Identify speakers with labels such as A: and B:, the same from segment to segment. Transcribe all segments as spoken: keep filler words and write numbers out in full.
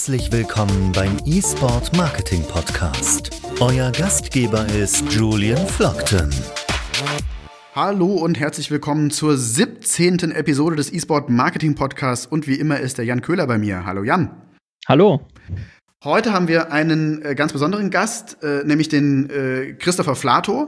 A: Herzlich willkommen beim eSport Marketing Podcast. Euer Gastgeber ist Julian Flockton.
B: Hallo und herzlich willkommen zur siebzehnten Episode des eSport Marketing Podcasts. Und wie immer ist der Jan Köhler bei mir. Hallo Jan.
C: Hallo.
B: Heute haben wir einen äh, ganz besonderen Gast, äh, nämlich den äh, Christopher Flato.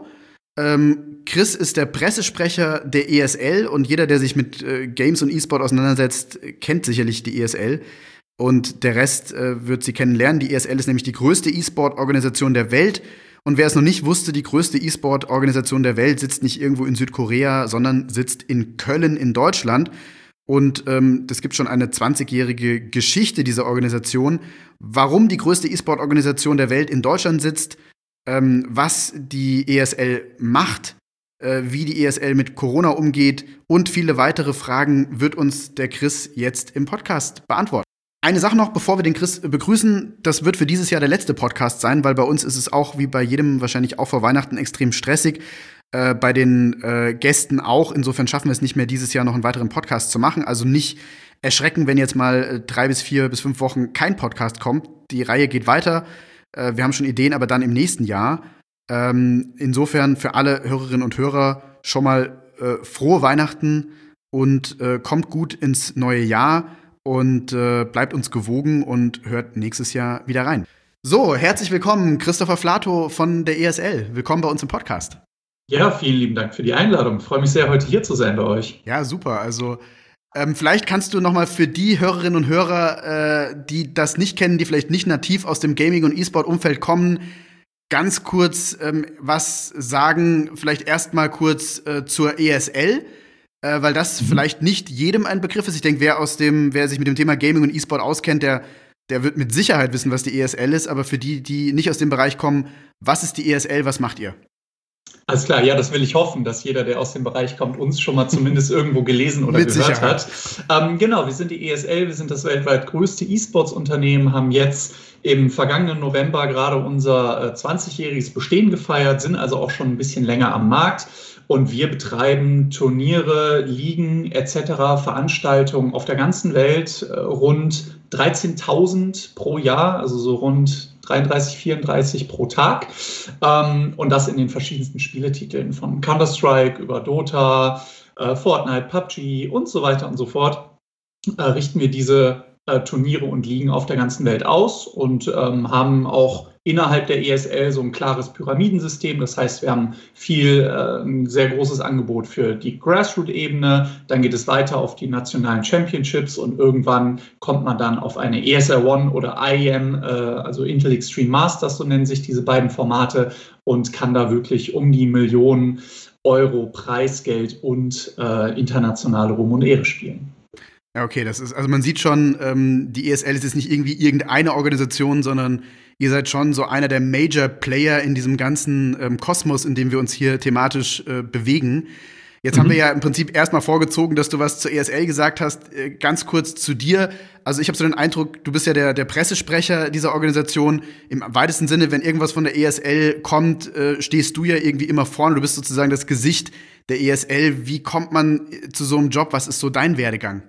B: Ähm, Chris ist der Pressesprecher der E S L und jeder, der sich mit äh, Games und eSport auseinandersetzt, kennt sicherlich die E S L. Und der Rest äh, wird sie kennenlernen. Die E S L ist nämlich die größte eSport-Organisation der Welt. Und wer es noch nicht wusste, die größte eSport-Organisation der Welt sitzt nicht irgendwo in Südkorea, sondern sitzt in Köln in Deutschland. Und ähm, das gibt schon eine zwanzigjährige Geschichte dieser Organisation. Warum die größte eSport-Organisation der Welt in Deutschland sitzt, ähm, was die E S L macht, äh, wie die E S L mit Corona umgeht und viele weitere Fragen wird uns der Chris jetzt im Podcast beantworten. Eine Sache noch, bevor wir den Chris begrüßen, das wird für dieses Jahr der letzte Podcast sein, weil bei uns ist es auch wie bei jedem wahrscheinlich auch vor Weihnachten extrem stressig, äh, bei den äh, Gästen auch. Insofern schaffen wir es nicht mehr, dieses Jahr noch einen weiteren Podcast zu machen. Also nicht erschrecken, wenn jetzt mal äh, drei bis vier bis fünf Wochen kein Podcast kommt. Die Reihe geht weiter. Äh, wir haben schon Ideen, aber dann im nächsten Jahr. Ähm, insofern für alle Hörerinnen und Hörer schon mal äh, frohe Weihnachten und äh, kommt gut ins neue Jahr. Und äh, bleibt uns gewogen und hört nächstes Jahr wieder rein. So, herzlich willkommen, Christopher Flato von der E S L. Willkommen bei uns im Podcast.
D: Ja, vielen lieben Dank für die Einladung. Ich freue mich sehr, heute hier zu sein bei euch.
B: Ja, super. Also ähm, vielleicht kannst du noch mal für die Hörerinnen und Hörer, äh, die das nicht kennen, die vielleicht nicht nativ aus dem Gaming- und E-Sport-Umfeld kommen, ganz kurz ähm, was sagen. Vielleicht erst mal kurz äh, zur E S L. Äh, weil das mhm. vielleicht nicht jedem ein Begriff ist. Ich denke, wer aus dem, wer sich mit dem Thema Gaming und E-Sport auskennt, der, der wird mit Sicherheit wissen, was die E S L ist. Aber für die, die nicht aus dem Bereich kommen, was ist die E S L, was macht ihr?
D: Alles klar, ja, das will ich hoffen, dass jeder, der aus dem Bereich kommt, uns schon mal zumindest irgendwo gelesen oder
B: mit
D: gehört
B: Sicherheit.
D: hat. Ähm, genau, wir sind die E S L, wir sind das weltweit größte E-Sports-Unternehmen, haben jetzt im vergangenen November gerade unser äh, zwanzigjähriges Bestehen gefeiert, sind also auch schon ein bisschen länger am Markt. Und wir betreiben Turniere, Ligen et cetera, Veranstaltungen auf der ganzen Welt, äh, rund dreizehntausend pro Jahr, also so rund dreiunddreißig, vierunddreißig pro Tag. Ähm, und das in den verschiedensten Spieletiteln, von Counter-Strike über Dota, äh, Fortnite, P U B G und so weiter und so fort. Äh, richten wir diese äh, Turniere und Ligen auf der ganzen Welt aus und ähm, haben auch innerhalb der E S L so ein klares Pyramidensystem. Das heißt, wir haben viel, äh, ein sehr großes Angebot für die Grassroot-Ebene. Dann geht es weiter auf die nationalen Championships und irgendwann kommt man dann auf eine E S L One oder I E M, äh, also Intel Extreme Masters, so nennen sich diese beiden Formate, und kann da wirklich um die Millionen Euro Preisgeld und äh, internationale Ruhm und Ehre spielen.
B: Ja, okay, das ist, also man sieht schon, ähm, die E S L ist jetzt nicht irgendwie irgendeine Organisation, sondern ihr seid schon so einer der Major Player in diesem ganzen ähm, Kosmos, in dem wir uns hier thematisch äh, bewegen. Jetzt mhm. haben wir ja im Prinzip erstmal vorgezogen, dass du was zur E S L gesagt hast. Äh, ganz kurz zu dir. Also ich habe so den Eindruck, du bist ja der, der Pressesprecher dieser Organisation. Im weitesten Sinne, wenn irgendwas von der E S L kommt, äh, stehst du ja irgendwie immer vorne. Du bist sozusagen das Gesicht der E S L. Wie kommt man zu so einem Job? Was ist so dein Werdegang?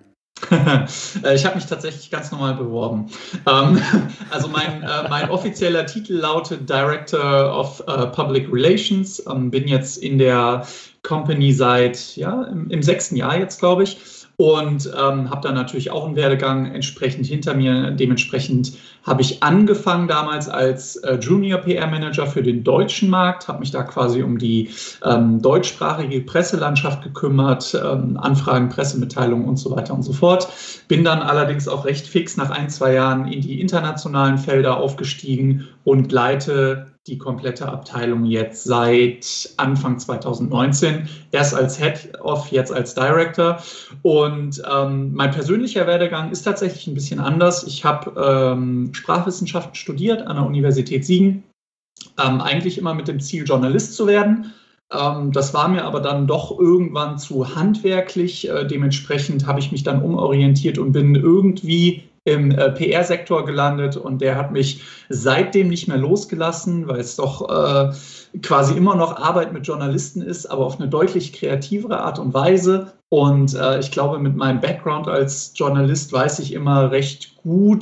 D: Ich habe mich tatsächlich ganz normal beworben. Ähm, also mein, äh, mein offizieller Titel lautet Director of uh, Public Relations. Ähm, bin jetzt in der Company seit ja, im, im sechsten Jahr jetzt, glaube ich. Und ähm, habe dann natürlich auch einen Werdegang entsprechend hinter mir. Dementsprechend habe ich angefangen damals als äh, Junior P R-Manager für den deutschen Markt, habe mich da quasi um die ähm, deutschsprachige Presselandschaft gekümmert, ähm, Anfragen, Pressemitteilungen und so weiter und so fort. Bin dann allerdings auch recht fix nach ein, zwei Jahren in die internationalen Felder aufgestiegen und leite die komplette Abteilung jetzt seit Anfang zweitausendneunzehn, erst als Head-Off, jetzt als Director. Und ähm, mein persönlicher Werdegang ist tatsächlich ein bisschen anders. Ich habe ähm, Sprachwissenschaften studiert an der Universität Siegen, ähm, eigentlich immer mit dem Ziel, Journalist zu werden. Ähm, das war mir aber dann doch irgendwann zu handwerklich. Äh, dementsprechend habe ich mich dann umorientiert und bin irgendwie im äh, P R-Sektor gelandet, und der hat mich seitdem nicht mehr losgelassen, weil es doch äh, quasi immer noch Arbeit mit Journalisten ist, aber auf eine deutlich kreativere Art und Weise. Und äh, ich glaube, mit meinem Background als Journalist weiß ich immer recht gut,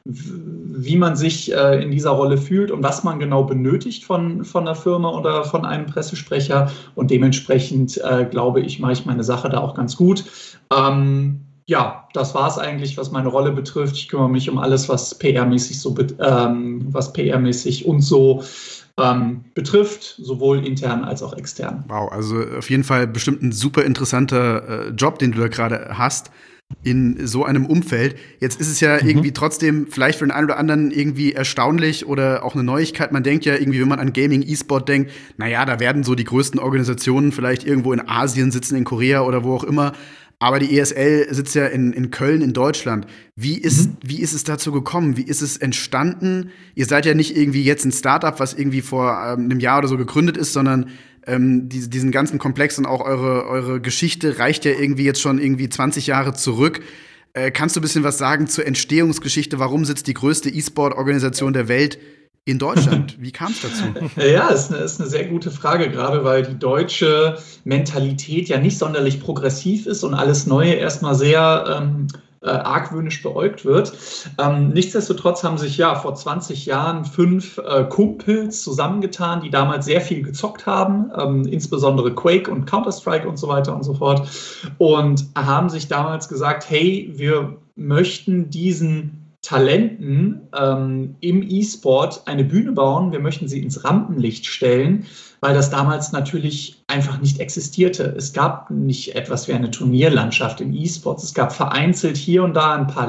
D: wie man sich äh, in dieser Rolle fühlt und was man genau benötigt von, von einer Firma oder von einem Pressesprecher. Und dementsprechend, äh, glaube ich, mache ich meine Sache da auch ganz gut. Ähm, ja, das war es eigentlich, was meine Rolle betrifft. Ich kümmere mich um alles, was P R-mäßig so, ähm, was P R-mäßig und so ähm, betrifft, sowohl intern als auch extern.
B: Wow, also auf jeden Fall bestimmt ein super interessanter äh, Job, den du da gerade hast. In so einem Umfeld. Jetzt ist es ja mhm. irgendwie trotzdem vielleicht für den einen oder anderen irgendwie erstaunlich oder auch eine Neuigkeit. Man denkt ja irgendwie, wenn man an Gaming, E-Sport denkt, naja, da werden so die größten Organisationen vielleicht irgendwo in Asien sitzen, in Korea oder wo auch immer. Aber die E S L sitzt ja in, in Köln in Deutschland. Wie ist, mhm. wie ist es dazu gekommen? Wie ist es entstanden? Ihr seid ja nicht irgendwie jetzt ein Startup, was irgendwie vor ähm, einem Jahr oder so gegründet ist, sondern Ähm, die, diesen ganzen Komplex und auch eure, eure Geschichte reicht ja irgendwie jetzt schon irgendwie zwanzig Jahre zurück. Äh, kannst du ein bisschen was sagen zur Entstehungsgeschichte? Warum sitzt die größte E-Sport-Organisation der Welt in Deutschland? Wie kam es dazu?
D: Ja, ist eine, ist eine sehr gute Frage, gerade weil die deutsche Mentalität ja nicht sonderlich progressiv ist und alles Neue erstmal sehr ähm, äh, argwöhnisch beäugt wird. Ähm, nichtsdestotrotz haben sich ja vor zwanzig Jahren fünf äh, Kumpels zusammengetan, die damals sehr viel gezockt haben, ähm, insbesondere Quake und Counter-Strike und so weiter und so fort, und haben sich damals gesagt, hey, wir möchten diesen Talenten ähm, im E-Sport eine Bühne bauen, wir möchten sie ins Rampenlicht stellen, weil das damals natürlich einfach nicht existierte. Es gab nicht etwas wie eine Turnierlandschaft im E-Sports. Es gab vereinzelt hier und da ein paar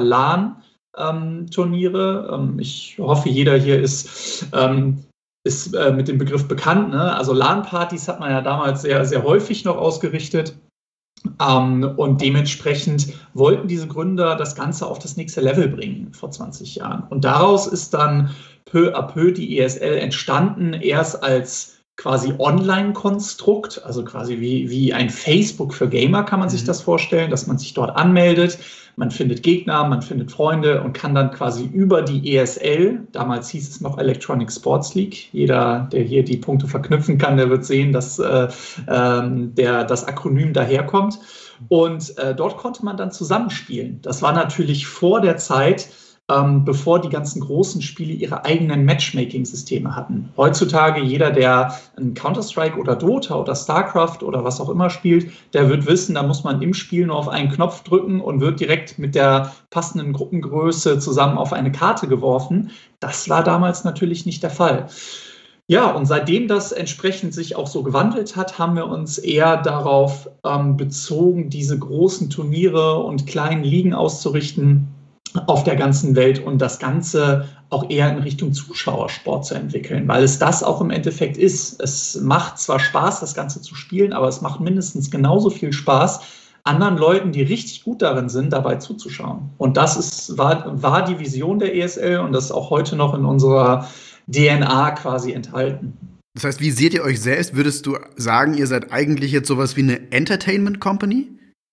D: LAN-Turniere. Ähm, ich hoffe, jeder hier ist, ähm, ist äh, mit dem Begriff bekannt, ne? Also LAN-Partys hat man ja damals sehr, sehr häufig noch ausgerichtet. Um, und dementsprechend wollten diese Gründer das Ganze auf das nächste Level bringen vor zwanzig Jahren. Und daraus ist dann peu à peu die E S L entstanden, erst als quasi Online-Konstrukt, also quasi wie, wie ein Facebook für Gamer kann man sich das vorstellen, dass man sich dort anmeldet, man findet Gegner, man findet Freunde und kann dann quasi über die E S L, damals hieß es noch Electronic Sports League, jeder, der hier die Punkte verknüpfen kann, der wird sehen, dass äh, ähm, der, das Akronym daherkommt. Und äh, dort konnte man dann zusammenspielen. Das war natürlich vor der Zeit, ähm, bevor die ganzen großen Spiele ihre eigenen Matchmaking-Systeme hatten. Heutzutage jeder, der ein Counter-Strike oder Dota oder StarCraft oder was auch immer spielt, der wird wissen, da muss man im Spiel nur auf einen Knopf drücken und wird direkt mit der passenden Gruppengröße zusammen auf eine Karte geworfen. Das war damals natürlich nicht der Fall. Ja, und seitdem das entsprechend sich auch so gewandelt hat, haben wir uns eher darauf ähm, bezogen, diese großen Turniere und kleinen Ligen auszurichten auf der ganzen Welt und das Ganze auch eher in Richtung Zuschauersport zu entwickeln, weil es das auch im Endeffekt ist. Es macht zwar Spaß, das Ganze zu spielen, aber es macht mindestens genauso viel Spaß, anderen Leuten, die richtig gut darin sind, dabei zuzuschauen. Und das ist, war, war die Vision der E S L und das ist auch heute noch in unserer D N A quasi enthalten.
B: Das heißt, wie seht ihr euch selbst? Würdest du sagen, ihr seid eigentlich jetzt sowas wie eine Entertainment Company?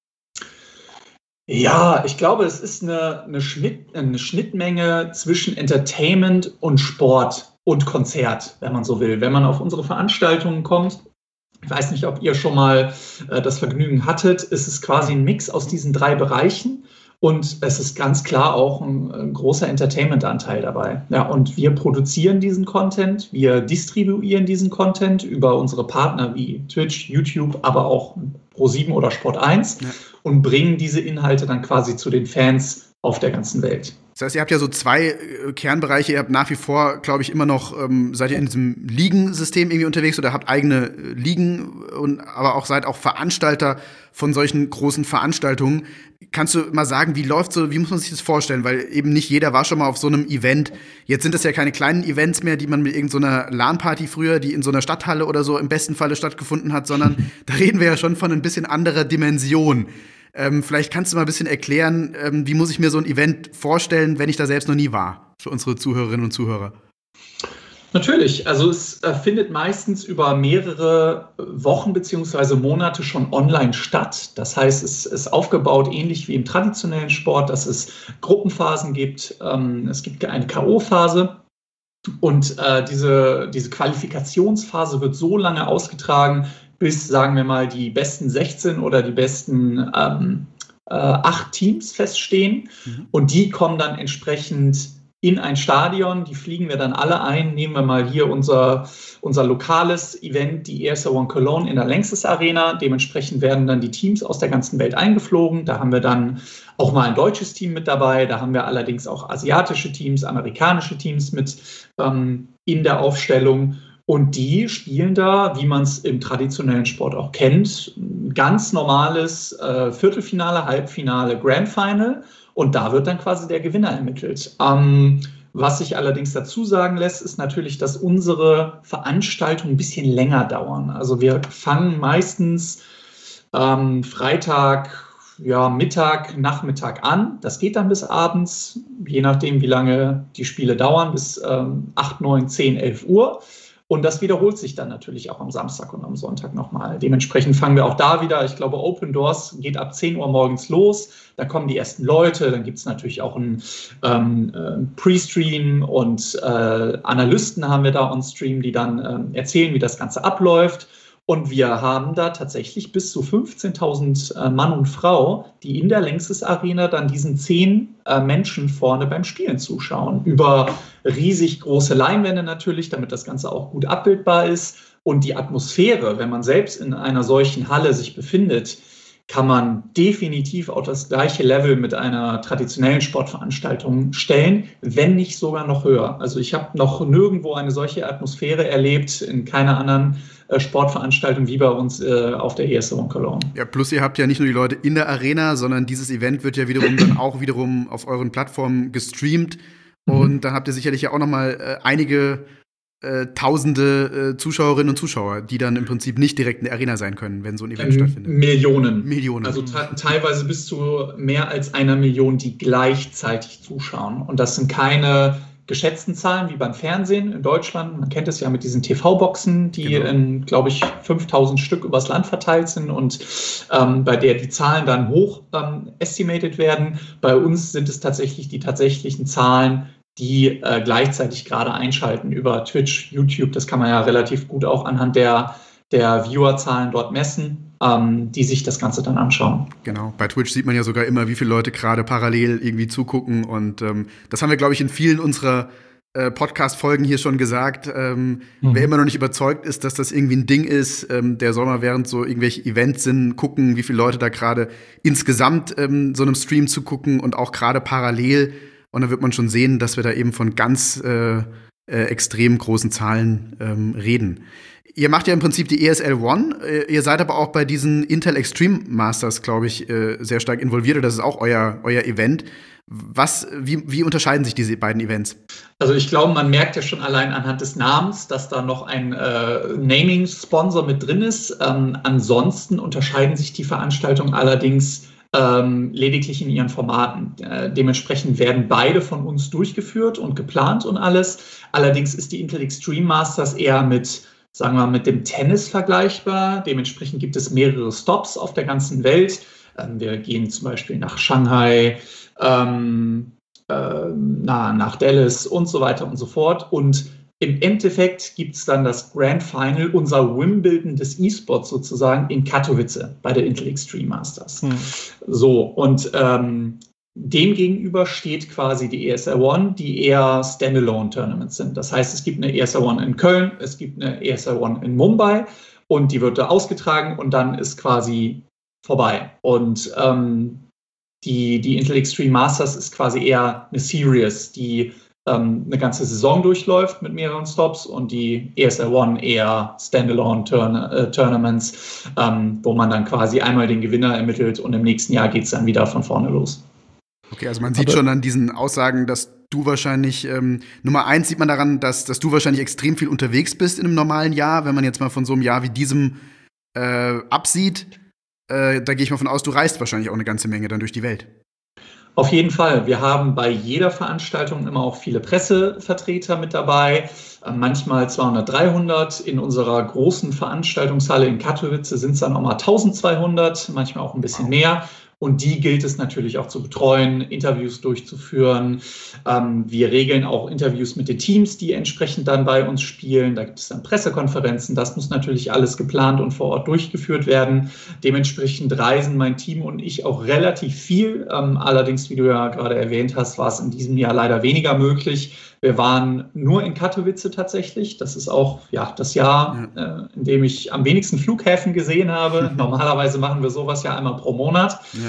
D: Ja, ich glaube, es ist eine, eine, Schnitt, eine Schnittmenge zwischen Entertainment und Sport und Konzert, wenn man so will. Wenn man auf unsere Veranstaltungen kommt, ich weiß nicht, ob ihr schon mal äh, das Vergnügen hattet, ist es quasi ein Mix aus diesen drei Bereichen. Und es ist ganz klar auch ein, ein großer Entertainment-Anteil dabei. Ja, und wir produzieren diesen Content, wir distribuieren diesen Content über unsere Partner wie Twitch, YouTube, aber auch ProSieben oder Sport eins ja. und bringen diese Inhalte dann quasi zu den Fans auf der ganzen Welt.
B: Das heißt, ihr habt ja so zwei äh, Kernbereiche. Ihr habt nach wie vor, glaube ich, immer noch, ähm, seid ihr in diesem Ligensystem irgendwie unterwegs oder habt eigene äh, Ligen, und, aber auch seid auch Veranstalter von solchen großen Veranstaltungen. Kannst du mal sagen, wie läuft so, wie muss man sich das vorstellen? Weil eben nicht jeder war schon mal auf so einem Event. Jetzt sind es ja keine kleinen Events mehr, die man mit irgendeiner LAN-Party früher, die in so einer Stadthalle oder so im besten Falle stattgefunden hat, sondern da reden wir ja schon von ein bisschen anderer Dimension. Ähm, vielleicht kannst du mal ein bisschen erklären, ähm, wie muss ich mir so ein Event vorstellen, wenn ich da selbst noch nie war, für unsere Zuhörerinnen und Zuhörer.
D: Natürlich, also es äh, findet meistens über mehrere Wochen bzw. Monate schon online statt. Das heißt, es ist aufgebaut ähnlich wie im traditionellen Sport, dass es Gruppenphasen gibt. Ähm, es gibt eine K O-Phase und äh, diese, diese Qualifikationsphase wird so lange ausgetragen, bis, sagen wir mal, die besten sechzehn oder die besten ähm, äh, acht Teams feststehen. Mhm. Und die kommen dann entsprechend in ein Stadion. Die fliegen wir dann alle ein. Nehmen wir mal hier unser, unser lokales Event, die E S L One Cologne in der Lanxess Arena. Dementsprechend werden dann die Teams aus der ganzen Welt eingeflogen. Da haben wir dann auch mal ein deutsches Team mit dabei. Da haben wir allerdings auch asiatische Teams, amerikanische Teams mit ähm, in der Aufstellung. Und die spielen da, wie man es im traditionellen Sport auch kennt, ganz normales äh, Viertelfinale, Halbfinale, Grand Final. Und da wird dann quasi der Gewinner ermittelt. Ähm, was sich allerdings dazu sagen lässt, ist natürlich, dass unsere Veranstaltungen ein bisschen länger dauern. Also wir fangen meistens ähm, Freitag, ja, Mittag, Nachmittag an. Das geht dann bis abends, je nachdem, wie lange die Spiele dauern, bis ähm, acht, neun, zehn, elf Uhr. Und das wiederholt sich dann natürlich auch am Samstag und am Sonntag nochmal. Dementsprechend fangen wir auch da wieder, ich glaube, Open Doors geht ab zehn Uhr morgens los. Da kommen die ersten Leute, dann gibt es natürlich auch einen ähm, äh, Pre-Stream und äh, Analysten haben wir da on Stream, die dann ähm, erzählen, wie das Ganze abläuft. Und wir haben da tatsächlich bis zu fünfzehntausend äh, Mann und Frau, die in der Lanxess Arena dann diesen zehn äh, Menschen vorne beim Spielen zuschauen. Über riesig große Leinwände natürlich, damit das Ganze auch gut abbildbar ist. Und die Atmosphäre, wenn man selbst in einer solchen Halle sich befindet, kann man definitiv auf das gleiche Level mit einer traditionellen Sportveranstaltung stellen, wenn nicht sogar noch höher. Also ich habe noch nirgendwo eine solche Atmosphäre erlebt, in keiner anderen äh, Sportveranstaltung wie bei uns äh, auf der E S L One Cologne.
B: Ja, plus ihr habt ja nicht nur die Leute in der Arena, sondern dieses Event wird ja wiederum dann auch wiederum auf euren Plattformen gestreamt. Mhm. Und dann habt ihr sicherlich ja auch noch mal äh, einige Äh, tausende äh, Zuschauerinnen und Zuschauer, die dann im Prinzip nicht direkt in der Arena sein können, wenn so ein Event ähm, stattfindet.
D: Millionen.
B: Millionen.
D: Also te- teilweise bis zu mehr als einer Million, die gleichzeitig zuschauen. Und das sind keine geschätzten Zahlen wie beim Fernsehen in Deutschland. Man kennt es ja mit diesen T V-Boxen, die genau. in, glaube ich, fünftausend Stück übers Land verteilt sind und ähm, bei der die Zahlen dann hoch ähm, estimated werden. Bei uns sind es tatsächlich die tatsächlichen Zahlen, die äh, gleichzeitig gerade einschalten über Twitch, YouTube. Das kann man ja relativ gut auch anhand der, der Viewerzahlen dort messen, ähm, die sich das Ganze dann anschauen.
B: Genau, bei Twitch sieht man ja sogar immer, wie viele Leute gerade parallel irgendwie zugucken. Und ähm, das haben wir, glaube ich, in vielen unserer äh, Podcast-Folgen hier schon gesagt. Ähm, mhm. Wer immer noch nicht überzeugt ist, dass das irgendwie ein Ding ist, ähm, der soll mal während so irgendwelche Events sind, gucken, wie viele Leute da gerade insgesamt ähm, so einem Stream zugucken und auch gerade parallel. Und dann wird man schon sehen, dass wir da eben von ganz äh, äh, extrem großen Zahlen ähm, reden. Ihr macht ja im Prinzip die E S L One. Äh, ihr seid aber auch bei diesen Intel Extreme Masters, glaube ich, äh, sehr stark involviert. Und das ist auch euer, euer Event. Was, wie, wie unterscheiden sich diese beiden Events?
D: Also ich glaube, man merkt ja schon allein anhand des Namens, dass da noch ein äh, Naming-Sponsor mit drin ist. Ähm, ansonsten unterscheiden sich die Veranstaltungen allerdings Ähm, lediglich in ihren Formaten. Äh, dementsprechend werden beide von uns durchgeführt und geplant und alles. Allerdings ist die Intel Extreme Masters eher mit, sagen wir mal, mit dem Tennis vergleichbar. Dementsprechend gibt es mehrere Stops auf der ganzen Welt. Ähm, wir gehen zum Beispiel nach Shanghai, ähm, äh, na, nach Dallas und so weiter und so fort. Und im Endeffekt gibt es dann das Grand Final, unser Wimbledon des E-Sports sozusagen, in Katowice bei der Intel Extreme Masters. Hm. So, und ähm, dem gegenüber steht quasi die E S L One, die eher Standalone-Tournaments sind. Das heißt, es gibt eine E S L One in Köln, es gibt eine E S L One in Mumbai und die wird da ausgetragen und dann ist quasi vorbei. Und ähm, die, die Intel Extreme Masters ist quasi eher eine Series, die eine ganze Saison durchläuft mit mehreren Stops und die E S L One eher Standalone-Tournaments, ähm, wo man dann quasi einmal den Gewinner ermittelt und im nächsten Jahr geht es dann wieder von vorne los.
B: Okay, also man sieht Aber schon an diesen Aussagen, dass du wahrscheinlich, ähm, Nummer eins sieht man daran, dass, dass du wahrscheinlich extrem viel unterwegs bist in einem normalen Jahr, wenn man jetzt mal von so einem Jahr wie diesem äh, absieht. Äh, da gehe ich mal von aus, du reist wahrscheinlich auch eine ganze Menge dann durch die Welt.
D: Auf jeden Fall. Wir haben bei jeder Veranstaltung immer auch viele Pressevertreter mit dabei, manchmal zweihundert, dreihundert. In unserer großen Veranstaltungshalle in Katowice sind es dann auch mal eintausendzweihundert, manchmal auch ein bisschen mehr. Und die gilt es natürlich auch zu betreuen, Interviews durchzuführen. Ähm, wir regeln auch Interviews mit den Teams, die entsprechend dann bei uns spielen. Da gibt es dann Pressekonferenzen. Das muss natürlich alles geplant und vor Ort durchgeführt werden. Dementsprechend reisen mein Team und ich auch relativ viel. Ähm, allerdings, wie du ja gerade erwähnt hast, war es in diesem Jahr leider weniger möglich. Wir waren nur in Katowice tatsächlich. Das ist auch ja, das Jahr, ja. äh, in dem ich am wenigsten Flughäfen gesehen habe. Normalerweise machen wir sowas ja einmal pro Monat. Ja.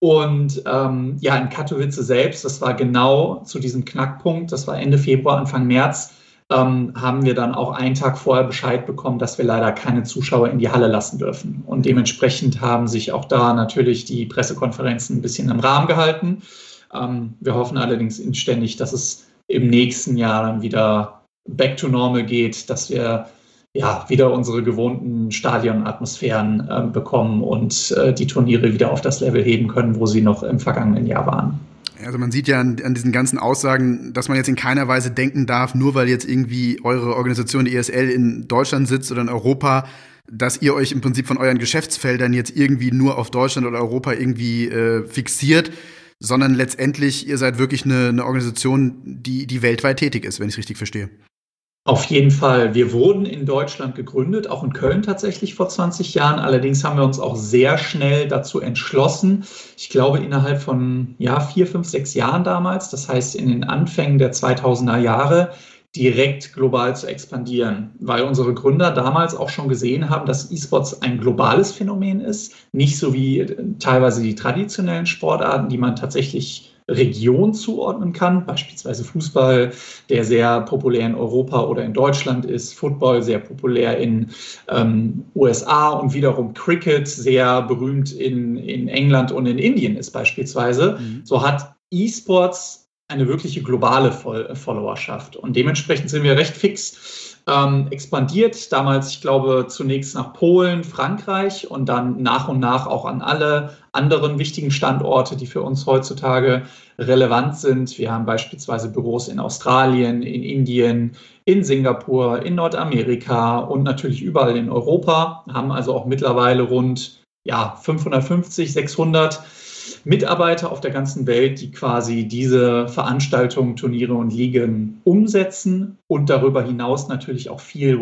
D: Und ähm, ja, in Katowice selbst, das war genau zu diesem Knackpunkt, das war Ende Februar, Anfang März, ähm, haben wir dann auch einen Tag vorher Bescheid bekommen, dass wir leider keine Zuschauer in die Halle lassen dürfen. Und dementsprechend haben sich auch da natürlich die Pressekonferenzen ein bisschen im Rahmen gehalten. Ähm, wir hoffen allerdings inständig, dass es im nächsten Jahr dann wieder back to normal geht, dass wir ja wieder unsere gewohnten Stadionatmosphären äh, bekommen und äh, die Turniere wieder auf das Level heben können, wo sie noch im vergangenen Jahr waren.
B: Also man sieht ja an, an diesen ganzen Aussagen, dass man jetzt in keiner Weise denken darf, nur weil jetzt irgendwie eure Organisation, die E S L, in Deutschland sitzt oder in Europa, dass ihr euch im Prinzip von euren Geschäftsfeldern jetzt irgendwie nur auf Deutschland oder Europa irgendwie äh, fixiert, sondern letztendlich, ihr seid wirklich eine, eine Organisation, die, die weltweit tätig ist, wenn ich es richtig verstehe.
D: Auf jeden Fall. Wir wurden in Deutschland gegründet, auch in Köln tatsächlich vor zwanzig Jahren. Allerdings haben wir uns auch sehr schnell dazu entschlossen, ich glaube innerhalb von ja, vier, fünf, sechs Jahren damals, das heißt in den Anfängen der zweitausender Jahre, direkt global zu expandieren, weil unsere Gründer damals auch schon gesehen haben, dass E-Sports ein globales Phänomen ist, nicht so wie teilweise die traditionellen Sportarten, die man tatsächlich Region zuordnen kann, beispielsweise Fußball, der sehr populär in Europa oder in Deutschland ist, Football sehr populär in ähm, U S A und wiederum Cricket sehr berühmt in, in England und in Indien ist beispielsweise. Mhm. So hat E-Sports eine wirkliche globale Followerschaft. Und dementsprechend sind wir recht fix ähm, expandiert. Damals, ich glaube, zunächst nach Polen, Frankreich und dann nach und nach auch an alle anderen wichtigen Standorte, die für uns heutzutage relevant sind. Wir haben beispielsweise Büros in Australien, in Indien, in Singapur, in Nordamerika und natürlich überall in Europa. Haben also auch mittlerweile rund ja, fünfhundertfünfzig, sechshundert Mitarbeiter auf der ganzen Welt, die quasi diese Veranstaltungen, Turniere und Ligen umsetzen und darüber hinaus natürlich auch viel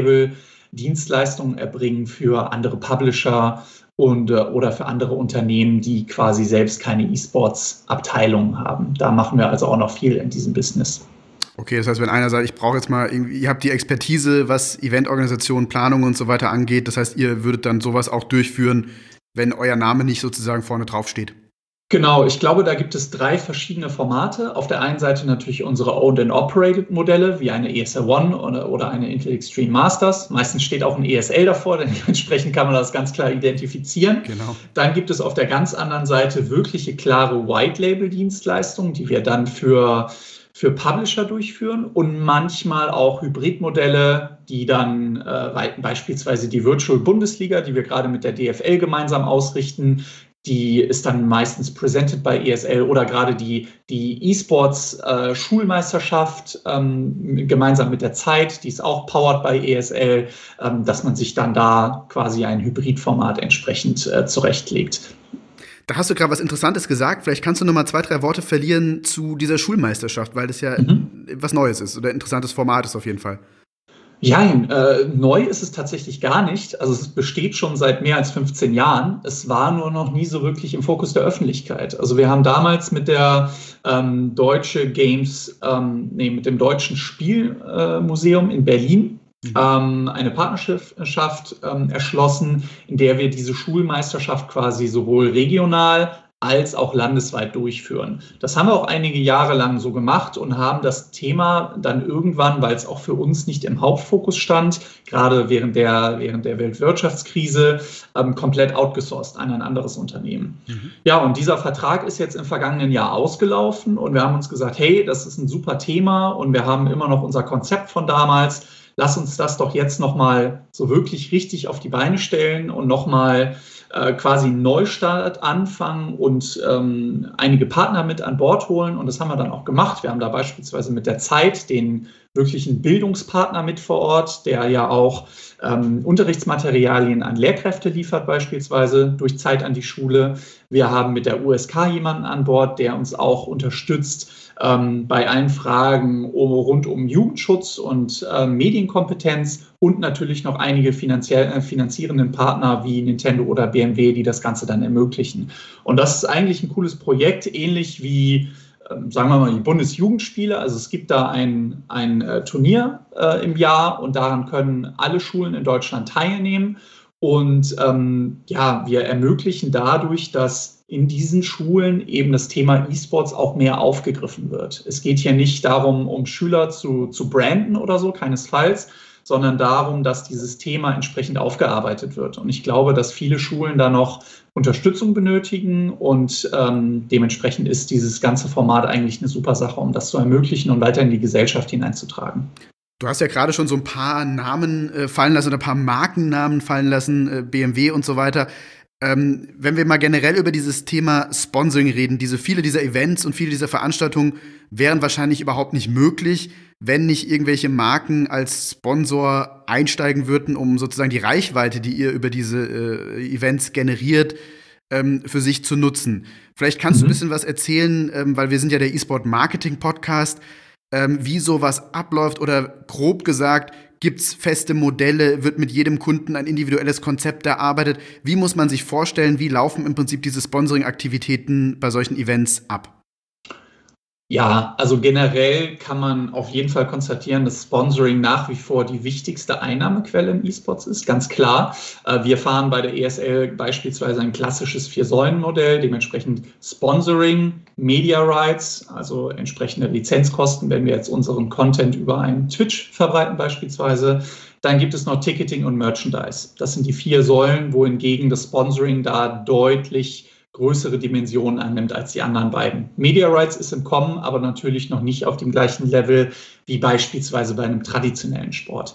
D: White-Label-Dienstleistungen erbringen für andere Publisher und, oder für andere Unternehmen, die quasi selbst keine E-Sports-Abteilungen haben. Da machen wir also auch noch viel in diesem Business.
B: Okay, das heißt, wenn einer sagt, ich brauche jetzt mal irgendwie, ihr habt die Expertise, was Eventorganisation, Planung und so weiter angeht, das heißt, ihr würdet dann sowas auch durchführen, wenn euer Name nicht sozusagen vorne drauf steht.
D: Genau, ich glaube, da gibt es drei verschiedene Formate. Auf der einen Seite natürlich unsere Owned and Operated Modelle, wie eine E S L One oder, oder eine Intel Extreme Masters. Meistens steht auch ein E S L davor, denn entsprechend kann man das ganz klar identifizieren.
B: Genau.
D: Dann gibt es auf der ganz anderen Seite wirkliche klare White-Label-Dienstleistungen, die wir dann für, für Publisher durchführen und manchmal auch Hybridmodelle, die dann äh, beispielsweise die Virtual Bundesliga, die wir gerade mit der D F L gemeinsam ausrichten, die ist dann meistens presented bei E S L oder gerade die, die E-Sports-Schulmeisterschaft äh, ähm, gemeinsam mit der Zeit, die ist auch powered bei E S L, ähm, dass man sich dann da quasi ein Hybridformat entsprechend äh, zurechtlegt.
B: Da hast du gerade was Interessantes gesagt. Vielleicht kannst du noch mal zwei, drei Worte verlieren zu dieser Schulmeisterschaft, weil das ja mhm. was Neues ist oder ein interessantes Format ist auf jeden Fall.
D: Ja, äh, neu ist es tatsächlich gar nicht. Also es besteht schon seit mehr als fünfzehn Jahren. Es war nur noch nie so wirklich im Fokus der Öffentlichkeit. Also wir haben damals mit der ähm, Deutsche Games, ähm, nee, mit dem Deutschen Spielmuseum äh, in Berlin mhm. ähm, eine Partnerschaft ähm, erschlossen, in der wir diese Schulmeisterschaft quasi sowohl regional als auch landesweit durchführen. Das haben wir auch einige Jahre lang so gemacht und haben das Thema dann irgendwann, weil es auch für uns nicht im Hauptfokus stand, gerade während der, während der Weltwirtschaftskrise, ähm, komplett outgesourced an ein anderes Unternehmen. Mhm. Ja, und dieser Vertrag ist jetzt im vergangenen Jahr ausgelaufen und wir haben uns gesagt, hey, das ist ein super Thema und wir haben immer noch unser Konzept von damals. lass uns das doch jetzt nochmal so wirklich richtig auf die Beine stellen und nochmal äh, quasi einen Neustart anfangen und ähm, einige Partner mit an Bord holen. Und das haben wir dann auch gemacht. Wir haben da beispielsweise mit der Zeit den wirklichen Bildungspartner mit vor Ort, der ja auch ähm, Unterrichtsmaterialien an Lehrkräfte liefert, beispielsweise durch Zeit an die Schule. Wir haben mit der U S K jemanden an Bord, der uns auch unterstützt ähm, bei allen Fragen rund um Jugendschutz und äh, Medienkompetenz und natürlich noch einige finanziell, äh, finanzierenden Partner wie Nintendo oder B M W, die das Ganze dann ermöglichen. Und das ist eigentlich ein cooles Projekt, ähnlich wie sagen wir mal, die Bundesjugendspiele. Also es gibt da ein, ein äh, Turnier äh, im Jahr und daran können alle Schulen in Deutschland teilnehmen. Und ähm, ja, wir ermöglichen dadurch, dass in diesen Schulen eben das Thema E-Sports auch mehr aufgegriffen wird. Es geht hier nicht darum, um Schüler zu, zu branden oder so, keinesfalls, sondern darum, dass dieses Thema entsprechend aufgearbeitet wird. Und ich glaube, dass viele Schulen da noch Unterstützung benötigen und ähm, dementsprechend ist dieses ganze Format eigentlich eine super Sache, um das zu ermöglichen und weiter in die Gesellschaft hineinzutragen.
B: Du hast ja gerade schon so ein paar Namen äh, fallen lassen oder ein paar Markennamen fallen lassen, äh, B M W und so weiter. Ähm, wenn wir mal generell über dieses Thema Sponsoring reden, diese viele dieser Events und viele dieser Veranstaltungen wären wahrscheinlich überhaupt nicht möglich, wenn nicht irgendwelche Marken als Sponsor einsteigen würden, um sozusagen die Reichweite, die ihr über diese äh, Events generiert, ähm, für sich zu nutzen. Vielleicht kannst mhm. du ein bisschen was erzählen, ähm, weil wir sind ja der E-Sport-Marketing-Podcast, ähm, wie sowas abläuft oder grob gesagt, gibt's feste Modelle, wird mit jedem Kunden ein individuelles Konzept erarbeitet? Wie muss man sich vorstellen, wie laufen im Prinzip diese Sponsoring-Aktivitäten bei solchen Events ab?
D: Ja, also generell kann man auf jeden Fall konstatieren, dass Sponsoring nach wie vor die wichtigste Einnahmequelle im E-Sports ist, ganz klar. Wir fahren bei der E S L beispielsweise ein klassisches Vier-Säulen-Modell, dementsprechend Sponsoring, Media Rights, also entsprechende Lizenzkosten, wenn wir jetzt unseren Content über einen Twitch verbreiten beispielsweise. Dann gibt es noch Ticketing und Merchandise. Das sind die vier Säulen, wohingegen das Sponsoring da deutlich größere Dimensionen annimmt als die anderen beiden. Media Rights ist im Kommen, aber natürlich noch nicht auf dem gleichen Level wie beispielsweise bei einem traditionellen Sport.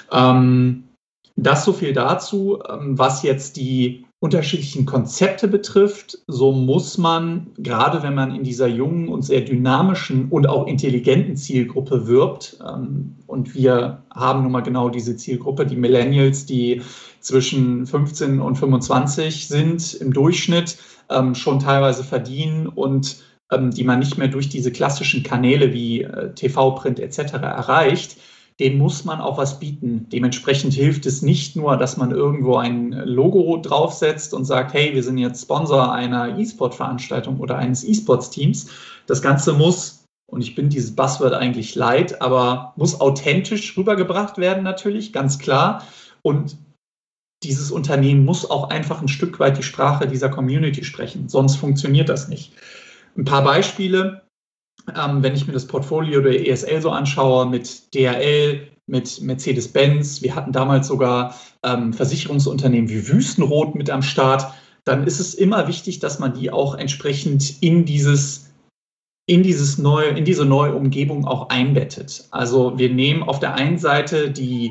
D: Ähm, das so viel dazu, ähm, was jetzt die unterschiedlichen Konzepte betrifft. So muss man, gerade wenn man in dieser jungen und sehr dynamischen und auch intelligenten Zielgruppe wirbt, ähm, und wir haben nun mal genau diese Zielgruppe, die Millennials, die zwischen fünfzehn und fünfundzwanzig sind im Durchschnitt, ähm, schon teilweise verdienen und ähm, die man nicht mehr durch diese klassischen Kanäle wie äh, T V, Print et cetera erreicht, denen muss man auch was bieten. Dementsprechend hilft es nicht nur, dass man irgendwo ein Logo draufsetzt und sagt, hey, wir sind jetzt Sponsor einer E-Sport-Veranstaltung oder eines E-Sports-Teams. Das Ganze muss, und ich bin dieses Buzzword eigentlich leid, aber muss authentisch rübergebracht werden natürlich, ganz klar. Und dieses Unternehmen muss auch einfach ein Stück weit die Sprache dieser Community sprechen, sonst funktioniert das nicht. Ein paar Beispiele, ähm, wenn ich mir das Portfolio der E S L so anschaue, mit D H L, mit Mercedes-Benz, wir hatten damals sogar ähm, Versicherungsunternehmen wie Wüstenrot mit am Start, dann ist es immer wichtig, dass man die auch entsprechend in dieses in dieses neue, in diese neue Umgebung auch einbettet. Also wir nehmen auf der einen Seite die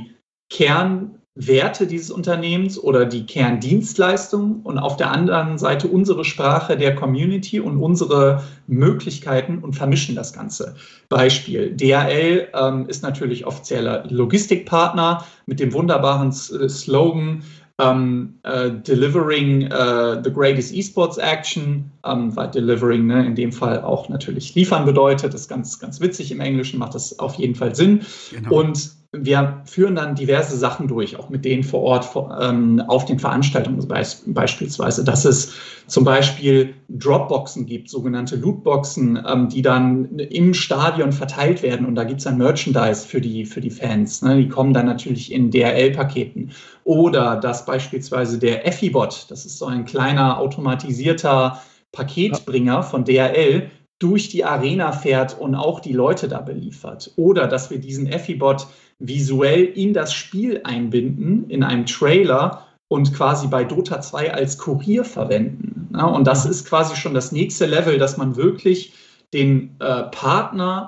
D: Kern Werte dieses Unternehmens oder die Kerndienstleistung und auf der anderen Seite unsere Sprache der Community und unsere Möglichkeiten und vermischen das Ganze. Beispiel, D H L ähm, ist natürlich offizieller Logistikpartner mit dem wunderbaren äh, Slogan um, uh, Delivering uh, the greatest esports action, um, weil Delivering ne, in dem Fall auch natürlich liefern bedeutet, das ist ganz, ganz witzig im Englischen, macht das auf jeden Fall Sinn. Genau. Und wir führen dann diverse Sachen durch, auch mit denen vor Ort vor, ähm, auf den Veranstaltungen beis- beispielsweise, dass es zum Beispiel Dropboxen gibt, sogenannte Lootboxen, ähm, die dann im Stadion verteilt werden und da gibt es dann Merchandise für die, für die Fans. Ne? Die kommen dann natürlich in D H L-Paketen. Oder dass beispielsweise der Effibot, das ist so ein kleiner automatisierter Paketbringer von D H L, durch die Arena fährt und auch die Leute da beliefert. Oder dass wir diesen Effibot visuell in das Spiel einbinden, in einem Trailer und quasi bei Dota zwei als Kurier verwenden. Ja, und das ist quasi schon das nächste Level, dass man wirklich den äh, Partner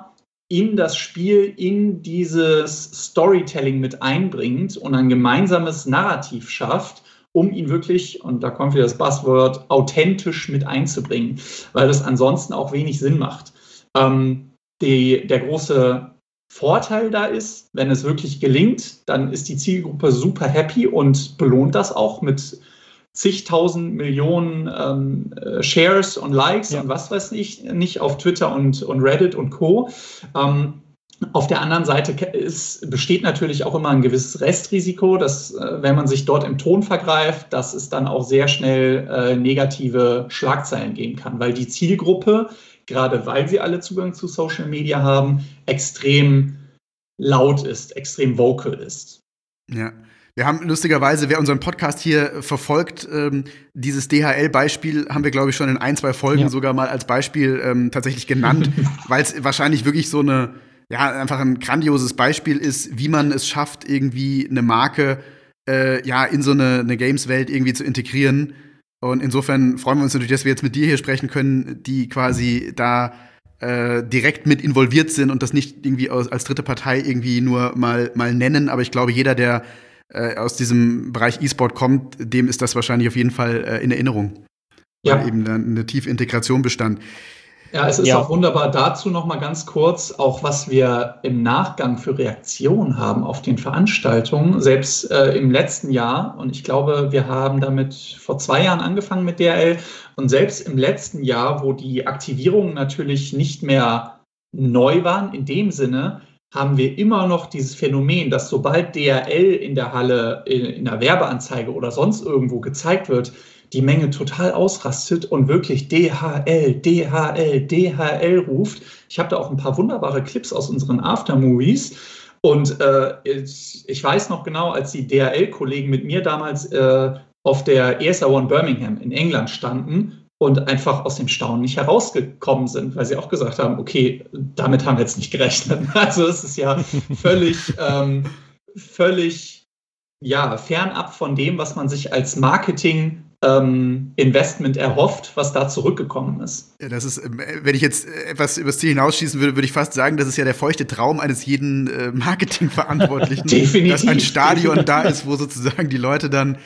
D: in das Spiel, in dieses Storytelling mit einbringt und ein gemeinsames Narrativ schafft, um ihn wirklich, und da kommt wieder das Buzzword, authentisch mit einzubringen, weil das ansonsten auch wenig Sinn macht. Ähm, die, der große Vorteil da ist, wenn es wirklich gelingt, dann ist die Zielgruppe super happy und belohnt das auch mit zigtausend Millionen ähm, Shares und Likes ja. und was weiß ich nicht auf Twitter und, und Reddit und Co. Ähm, auf der anderen Seite ist, besteht natürlich auch immer ein gewisses Restrisiko, dass, äh, wenn man sich dort im Ton vergreift, dass es dann auch sehr schnell äh, negative Schlagzeilen geben kann, weil die Zielgruppe, gerade weil sie alle Zugang zu Social Media haben, extrem laut ist, extrem vocal ist.
B: Ja. Wir haben lustigerweise, wer unseren Podcast hier verfolgt, ähm, dieses D H L-Beispiel haben wir, glaube ich, schon in ein, zwei Folgen ja. sogar mal als Beispiel ähm, tatsächlich genannt, weil es wahrscheinlich wirklich so eine, ja, einfach ein grandioses Beispiel ist, wie man es schafft, irgendwie eine Marke äh, ja in so eine, eine Games-Welt irgendwie zu integrieren. Und insofern freuen wir uns natürlich, dass wir jetzt mit dir hier sprechen können, die quasi da äh, direkt mit involviert sind und das nicht irgendwie aus, als dritte Partei irgendwie nur mal, mal nennen. Aber ich glaube, jeder, der äh, aus diesem Bereich E-Sport kommt, dem ist das wahrscheinlich auf jeden Fall äh, in Erinnerung. Ja. Weil eben dann eine tiefe Integration bestand.
D: Ja, es ist ja auch wunderbar. Dazu noch mal ganz kurz, auch was wir im Nachgang für Reaktionen haben auf den Veranstaltungen. Selbst äh, im letzten Jahr, und ich glaube, wir haben damit vor zwei Jahren angefangen mit D H L, und selbst im letzten Jahr, wo die Aktivierungen natürlich nicht mehr neu waren, in dem Sinne, haben wir immer noch dieses Phänomen, dass sobald D H L in der Halle, in, in der Werbeanzeige oder sonst irgendwo gezeigt wird, die Menge total ausrastet und wirklich D H L, D H L, D H L ruft. Ich habe da auch ein paar wunderbare Clips aus unseren Aftermovies. Und äh, ich, ich weiß noch genau, als die D H L-Kollegen mit mir damals äh, auf der E S A One Birmingham in England standen und einfach aus dem Staunen nicht herausgekommen sind, weil sie auch gesagt haben, okay, damit haben wir jetzt nicht gerechnet. Also es ist ja völlig, ähm, völlig ja, fernab von dem, was man sich als Marketing Ähm, Investment erhofft, was da zurückgekommen ist.
B: Ja, das ist, wenn ich jetzt etwas übers Ziel hinausschießen würde, würde ich fast sagen, das ist ja der feuchte Traum eines jeden äh, Marketingverantwortlichen,
D: definitiv,
B: dass ein Stadion
D: definitiv.
B: da ist, wo sozusagen die Leute dann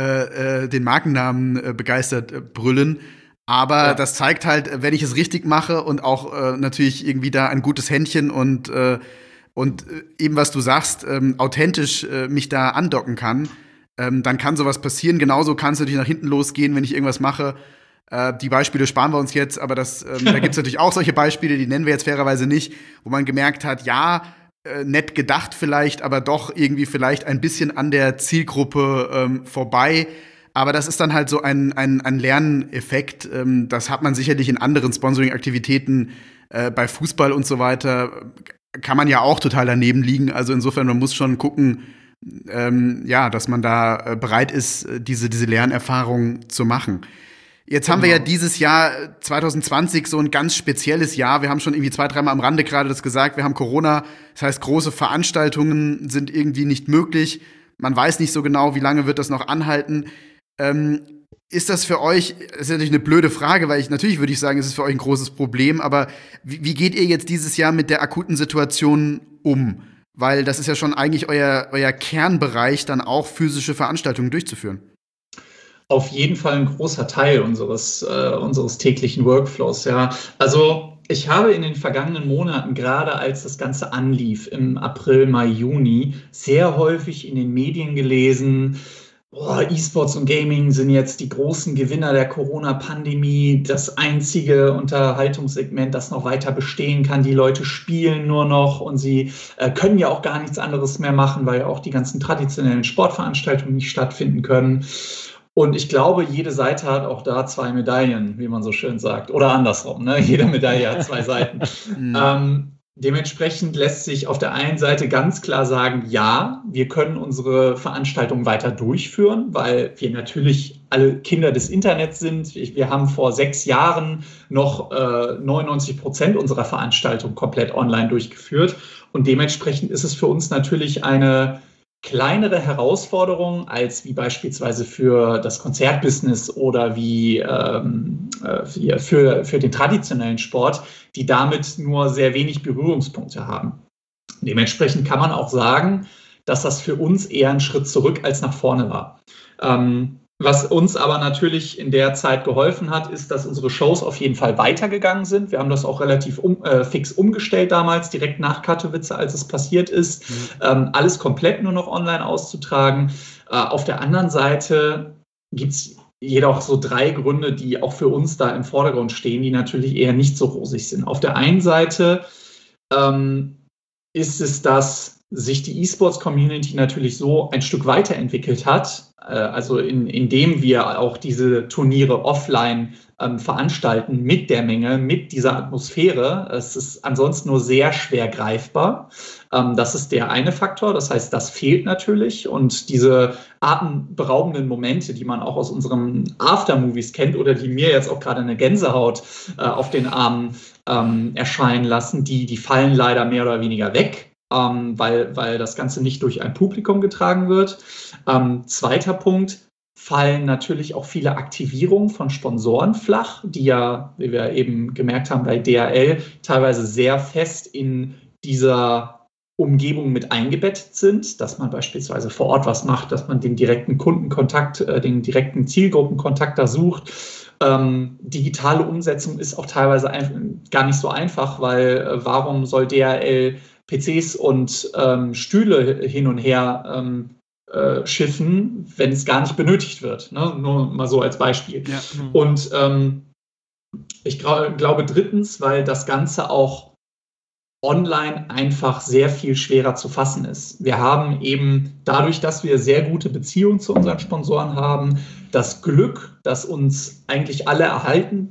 B: äh, äh, den Markennamen äh, begeistert äh, brüllen. Aber ja. das zeigt halt, wenn ich es richtig mache und auch äh, natürlich irgendwie da ein gutes Händchen und, äh, und eben, was du sagst, ähm, authentisch äh, mich da andocken kann, Ähm, dann kann sowas passieren. Genauso kann es natürlich nach hinten losgehen, wenn ich irgendwas mache. Äh, die Beispiele sparen wir uns jetzt, aber das, ähm, da gibt es natürlich auch solche Beispiele, die nennen wir jetzt fairerweise nicht, wo man gemerkt hat, ja, äh, nett gedacht vielleicht, aber doch irgendwie vielleicht ein bisschen an der Zielgruppe ähm, vorbei. Aber das ist dann halt so ein, ein, ein Lerneffekt. Ähm, das hat man sicherlich in anderen Sponsoring-Aktivitäten äh, bei Fußball und so weiter. Kann man ja auch total daneben liegen. Also insofern, man muss schon gucken, Ähm, ja, dass man da äh, bereit ist, diese, diese Lernerfahrung zu machen. Jetzt genau. haben wir ja dieses Jahr zwanzig zwanzig so ein ganz spezielles Jahr. Wir haben schon irgendwie zwei, dreimal am Rande gerade das gesagt. Wir haben Corona. Das heißt, große Veranstaltungen sind irgendwie nicht möglich. Man weiß nicht so genau, wie lange wird das noch anhalten. Ähm, ist das für euch, das ist natürlich eine blöde Frage, weil ich natürlich würde ich sagen, es ist für euch ein großes Problem. Aber wie, wie geht ihr jetzt dieses Jahr mit der akuten Situation um? Weil das ist ja schon eigentlich euer, euer Kernbereich, dann auch physische Veranstaltungen durchzuführen.
D: Auf jeden Fall ein großer Teil unseres, äh, unseres täglichen Workflows, ja. Also ich habe in den vergangenen Monaten, gerade als das Ganze anlief, im April, Mai, Juni, sehr häufig in den Medien gelesen, boah, E-Sports und Gaming sind jetzt die großen Gewinner der Corona-Pandemie, das einzige Unterhaltungssegment, das noch weiter bestehen kann. Die Leute spielen nur noch und sie äh, können ja auch gar nichts anderes mehr machen, weil ja auch die ganzen traditionellen Sportveranstaltungen nicht stattfinden können. Und ich glaube, jede Seite hat auch da zwei Medaillen, wie man so schön sagt. Oder andersrum, ne? Jede Medaille hat zwei Seiten. ähm, Dementsprechend lässt sich auf der einen Seite ganz klar sagen, ja, wir können unsere Veranstaltungen weiter durchführen, weil wir natürlich alle Kinder des Internets sind. Wir haben vor sechs Jahren noch äh, neunundneunzig Prozent unserer Veranstaltungen komplett online durchgeführt. Und dementsprechend ist es für uns natürlich eine kleinere Herausforderung als wie beispielsweise für das Konzertbusiness oder wie ähm, für, für, für den traditionellen Sport, die damit nur sehr wenig Berührungspunkte haben. Dementsprechend kann man auch sagen, dass das für uns eher ein Schritt zurück als nach vorne war. Ähm, was uns aber natürlich in der Zeit geholfen hat, ist, dass unsere Shows auf jeden Fall weitergegangen sind. Wir haben das auch relativ um, äh, fix umgestellt damals, direkt nach Katowice, als es passiert ist. Mhm. Ähm, alles komplett nur noch online auszutragen. Äh, auf der anderen Seite gibt es jedoch so drei Gründe, die auch für uns da im Vordergrund stehen, die natürlich eher nicht so rosig sind. Auf der einen Seite ähm, ist es, dass sich die E-Sports-Community natürlich so ein Stück weiterentwickelt hat, äh, also in, indem wir auch diese Turniere offline ähm, veranstalten mit der Menge, mit dieser Atmosphäre. Es ist ansonsten nur sehr schwer greifbar. Ähm, das ist der eine Faktor, das heißt, das fehlt natürlich und diese atemberaubenden Momente, die man auch aus unseren Aftermovies kennt oder die mir jetzt auch gerade eine Gänsehaut äh, auf den Armen ähm, erscheinen lassen, die, die fallen leider mehr oder weniger weg. Ähm, weil, weil das Ganze nicht durch ein Publikum getragen wird. Ähm, zweiter Punkt, fallen natürlich auch viele Aktivierungen von Sponsoren flach, die ja, wie wir eben gemerkt haben, bei D H L teilweise sehr fest in dieser Umgebung mit eingebettet sind, dass man beispielsweise vor Ort was macht, dass man den direkten Kundenkontakt, äh, den direkten Zielgruppenkontakt da sucht. Ähm, digitale Umsetzung ist auch teilweise ein, gar nicht so einfach, weil äh, warum soll D H L P Cs und ähm, Stühle hin und her ähm, äh, schiffen, wenn es gar nicht benötigt wird. Ne? Nur mal so als Beispiel. Ja. Mhm. Und ähm, ich gra- glaube drittens, weil das Ganze auch online einfach sehr viel schwerer zu fassen ist. Wir haben eben dadurch, dass wir sehr gute Beziehungen zu unseren Sponsoren haben, das Glück, dass uns eigentlich alle erhalten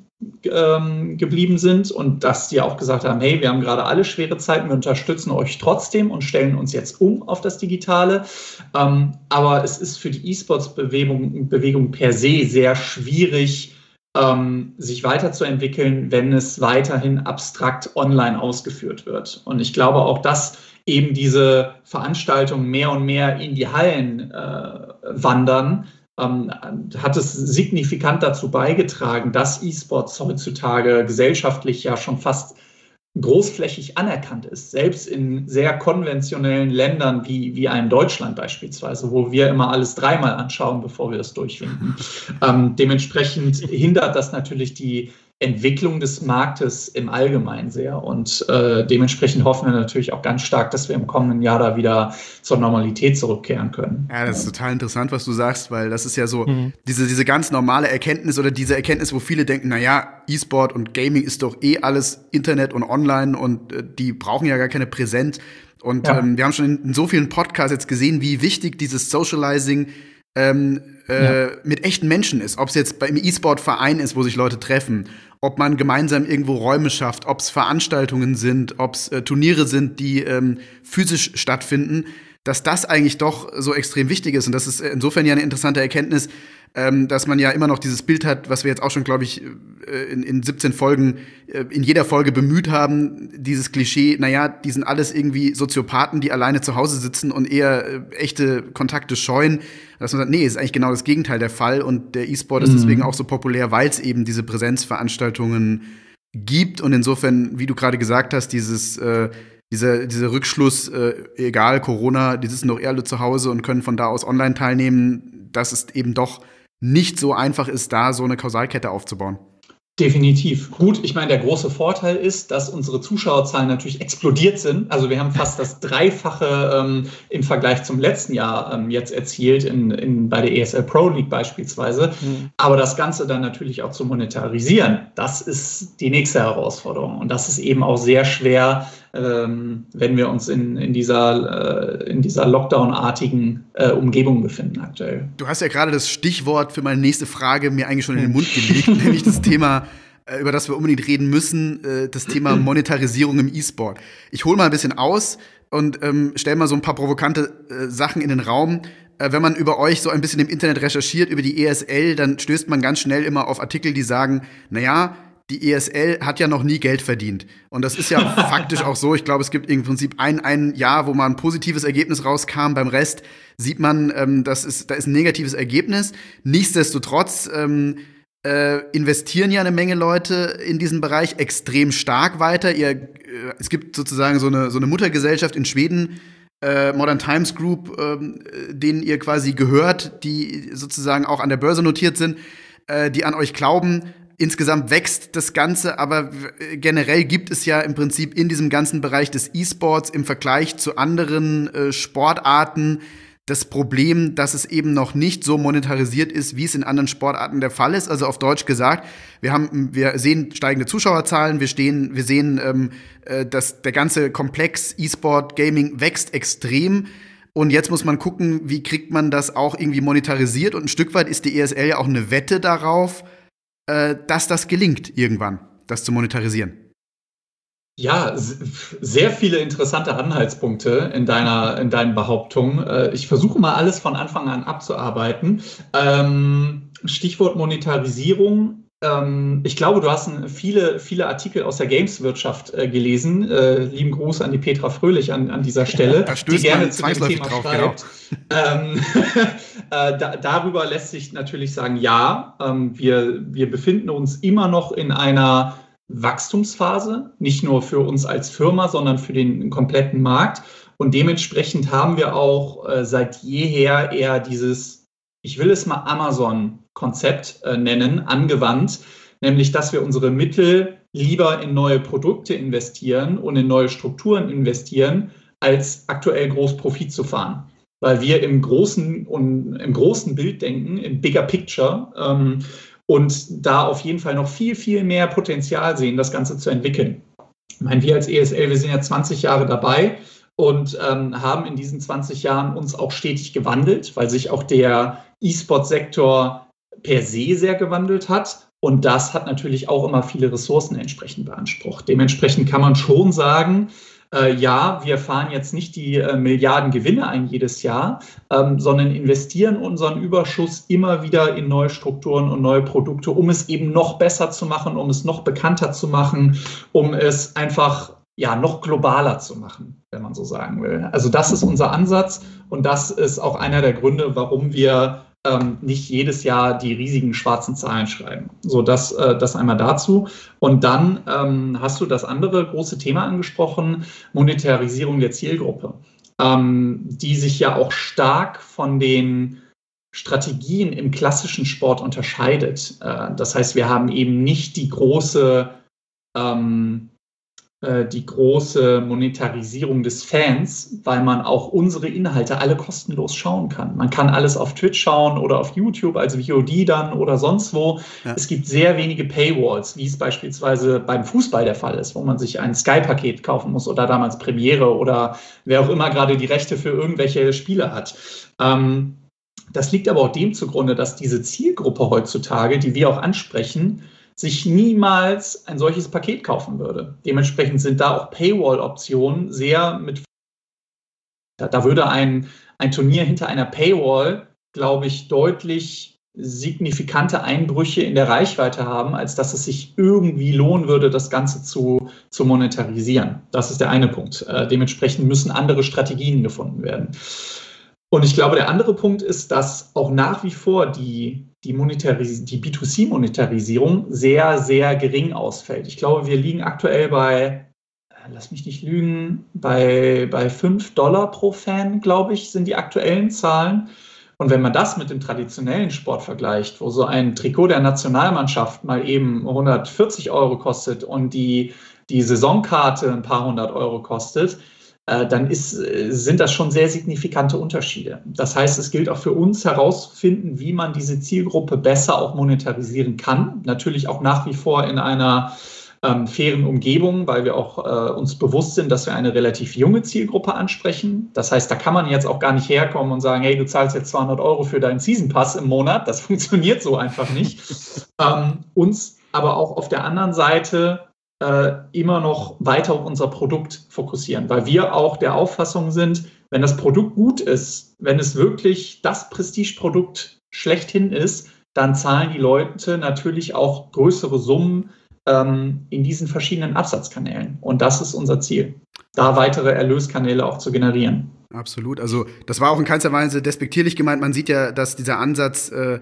D: ähm, geblieben sind und dass die auch gesagt haben, hey, wir haben gerade alle schwere Zeiten, wir unterstützen euch trotzdem und stellen uns jetzt um auf das Digitale. Ähm, aber es ist für die E-Sports-Bewegung Bewegung per se sehr schwierig, ähm, sich weiterzuentwickeln, wenn es weiterhin abstrakt online ausgeführt wird. Und ich glaube auch, dass eben diese Veranstaltungen mehr und mehr in die Hallen äh, wandern, Ähm, hat es signifikant dazu beigetragen, dass E-Sports heutzutage gesellschaftlich ja schon fast großflächig anerkannt ist, selbst in sehr konventionellen Ländern wie, wie einem Deutschland beispielsweise, wo wir immer alles dreimal anschauen, bevor wir es durchwinken. Ähm, dementsprechend hindert das natürlich die Entwicklung des Marktes im Allgemeinen sehr und äh, dementsprechend hoffen wir natürlich auch ganz stark, dass wir im kommenden Jahr da wieder zur Normalität zurückkehren können.
B: Ja, das ist total interessant, was du sagst, weil das ist ja so mhm. diese, diese ganz normale Erkenntnis oder diese Erkenntnis, wo viele denken, naja, E-Sport und Gaming ist doch eh alles Internet und online und äh, die brauchen ja gar keine Präsenz. Und ja. ähm, wir haben schon in, in so vielen Podcasts jetzt gesehen, wie wichtig dieses Socializing ähm, äh, ja. mit echten Menschen ist. Ob es jetzt beim E-Sport-Verein ist, wo sich Leute treffen, ob man gemeinsam irgendwo Räume schafft, ob es Veranstaltungen sind, ob es äh, Turniere sind, die ähm, physisch stattfinden, dass das eigentlich doch so extrem wichtig ist. Und das ist insofern ja eine interessante Erkenntnis, ähm, dass man ja immer noch dieses Bild hat, was wir jetzt auch schon, glaube ich, in, in siebzehn Folgen, äh, in jeder Folge bemüht haben, dieses Klischee, naja, die sind alles irgendwie Soziopathen, die alleine zu Hause sitzen und eher äh, echte Kontakte scheuen. Dass man sagt, nee, ist eigentlich genau das Gegenteil der Fall. Und der E-Sport mhm. ist deswegen auch so populär, weil es eben diese Präsenzveranstaltungen gibt. Und insofern, wie du gerade gesagt hast, dieses äh, Dieser, dieser Rückschluss, äh, egal, Corona, die sitzen doch eher alle zu Hause und können von da aus online teilnehmen, dass es eben doch nicht so einfach ist, da so eine Kausalkette aufzubauen.
D: Definitiv. Gut, ich meine, der große Vorteil ist, dass unsere Zuschauerzahlen natürlich explodiert sind. Also wir haben fast das Dreifache ähm, im Vergleich zum letzten Jahr ähm, jetzt erzielt, in, in, bei der E S L Pro League beispielsweise. Mhm. Aber das Ganze dann natürlich auch zu monetarisieren, das ist die nächste Herausforderung. Und das ist eben auch sehr schwer, ähm, wenn wir uns in, in dieser, äh, in dieser Lockdown-artigen äh, Umgebung befinden aktuell.
B: Du hast ja gerade das Stichwort für meine nächste Frage mir eigentlich schon in den Mund gelegt, nämlich das Thema, über das wir unbedingt reden müssen, das Thema Monetarisierung im E-Sport. Ich hole mal ein bisschen aus und ähm, stelle mal so ein paar provokante äh, Sachen in den Raum. Äh, wenn man über euch so ein bisschen im Internet recherchiert, über die E S L, dann stößt man ganz schnell immer auf Artikel, die sagen, naja, die E S L hat ja noch nie Geld verdient. Und das ist ja faktisch auch so. Ich glaube, es gibt im Prinzip ein, ein Jahr, wo mal ein positives Ergebnis rauskam. Beim Rest sieht man, ähm, das ist, da ist ein negatives Ergebnis. Nichtsdestotrotz ähm, äh, investieren ja eine Menge Leute in diesen Bereich extrem stark weiter. Ihr, äh, es gibt sozusagen so eine, so eine Muttergesellschaft in Schweden, äh, Modern Times Group, äh, denen ihr quasi gehört, die sozusagen auch an der Börse notiert sind, äh, die an euch glauben. Insgesamt wächst das Ganze, aber generell gibt es ja im Prinzip in diesem ganzen Bereich des E-Sports im Vergleich zu anderen äh, Sportarten das Problem, dass es eben noch nicht so monetarisiert ist, wie es in anderen Sportarten der Fall ist. Also auf Deutsch gesagt, wir haben, wir sehen steigende Zuschauerzahlen, wir stehen, wir sehen, ähm, äh, dass der ganze Komplex E-Sport Gaming wächst extrem. Und jetzt muss man gucken, wie kriegt man das auch irgendwie monetarisiert. Und ein Stück weit ist die E S L ja auch eine Wette darauf, dass das gelingt irgendwann, das zu monetarisieren.
D: Ja, sehr viele interessante Anhaltspunkte in deiner, in deinen Behauptungen. Ich versuche mal alles von Anfang an abzuarbeiten. Stichwort Monetarisierung. Ich glaube, du hast viele, viele Artikel aus der Games-Wirtschaft gelesen. Lieben Gruß an die Petra Fröhlich an, an dieser Stelle,
B: da
D: die gerne zu dem
B: zwangsläufig
D: Thema
B: drauf,
D: schreibt. Genau. ähm, äh, da, darüber lässt sich natürlich sagen, ja, ähm, wir, wir befinden uns immer noch in einer Wachstumsphase, nicht nur für uns als Firma, sondern für den kompletten Markt. Und dementsprechend haben wir auch äh, seit jeher eher dieses, ich will es mal Amazon-Konzept äh, nennen, angewandt, nämlich, dass wir unsere Mittel lieber in neue Produkte investieren und in neue Strukturen investieren, als aktuell groß Profit zu fahren. Weil wir im großen und im großen Bild denken, im Bigger Picture, ähm, und da auf jeden Fall noch viel, viel mehr Potenzial sehen, das Ganze zu entwickeln. Ich meine, wir als E S L, wir sind ja zwanzig Jahre dabei und ähm, haben in diesen zwanzig Jahren uns auch stetig gewandelt, weil sich auch der E-Sport-Sektor per se sehr gewandelt hat. Und das hat natürlich auch immer viele Ressourcen entsprechend beansprucht. Dementsprechend kann man schon sagen, äh, ja, wir fahren jetzt nicht die äh, Milliarden Gewinne ein jedes Jahr, ähm, sondern investieren unseren Überschuss immer wieder in neue Strukturen und neue Produkte, um es eben noch besser zu machen, um es noch bekannter zu machen, um es einfach ja, noch globaler zu machen, wenn man so sagen will. Also das ist unser Ansatz und das ist auch einer der Gründe, warum wir ähm, nicht jedes Jahr die riesigen schwarzen Zahlen schreiben. So, das, äh, das einmal dazu. Und dann ähm, hast du das andere große Thema angesprochen, Monetarisierung der Zielgruppe, ähm, die sich ja auch stark von den Strategien im klassischen Sport unterscheidet. Äh, das heißt, wir haben eben nicht die große ähm, die große Monetarisierung des Fans, weil man auch unsere Inhalte alle kostenlos schauen kann. Man kann alles auf Twitch schauen oder auf YouTube, also V O D dann oder sonst wo. Ja. Es gibt sehr wenige Paywalls, wie es beispielsweise beim Fußball der Fall ist, wo man sich ein Sky-Paket kaufen muss oder damals Premiere oder wer auch immer gerade die Rechte für irgendwelche Spiele hat. Ähm, das liegt aber auch dem zugrunde, dass diese Zielgruppe heutzutage, die wir auch ansprechen, sich niemals ein solches Paket kaufen würde. Dementsprechend sind da auch Paywall-Optionen sehr mit. Da würde ein, ein Turnier hinter einer Paywall, glaube ich, deutlich signifikante Einbrüche in der Reichweite haben, als dass es sich irgendwie lohnen würde, das Ganze zu, zu monetarisieren. Das ist der eine Punkt. Äh, dementsprechend müssen andere Strategien gefunden werden. Und ich glaube, der andere Punkt ist, dass auch nach wie vor die, die, Monetaris- die B zwei C-Monetarisierung sehr, sehr gering ausfällt. Ich glaube, wir liegen aktuell bei, lass mich nicht lügen, bei, bei fünf Dollar pro Fan, glaube ich, sind die aktuellen Zahlen. Und wenn man das mit dem traditionellen Sport vergleicht, wo so ein Trikot der Nationalmannschaft mal eben hundertvierzig Euro kostet und die, die Saisonkarte ein paar hundert Euro kostet, dann ist, sind das schon sehr signifikante Unterschiede. Das heißt, es gilt auch für uns herauszufinden, wie man diese Zielgruppe besser auch monetarisieren kann. Natürlich auch nach wie vor in einer ähm, fairen Umgebung, weil wir auch äh, uns bewusst sind, dass wir eine relativ junge Zielgruppe ansprechen. Das heißt, da kann man jetzt auch gar nicht herkommen und sagen, hey, du zahlst jetzt zweihundert Euro für deinen Season Pass im Monat. Das funktioniert so einfach nicht. ähm, uns aber auch auf der anderen Seite Äh, immer noch weiter auf unser Produkt fokussieren, weil wir auch der Auffassung sind, wenn das Produkt gut ist, wenn es wirklich das Prestigeprodukt schlechthin ist, dann zahlen die Leute natürlich auch größere Summen ähm, in diesen verschiedenen Absatzkanälen. Und das ist unser Ziel, da weitere Erlöskanäle auch zu generieren.
B: Absolut. Also das war auch in keinster Weise despektierlich gemeint. Man sieht ja, dass dieser Ansatz äh,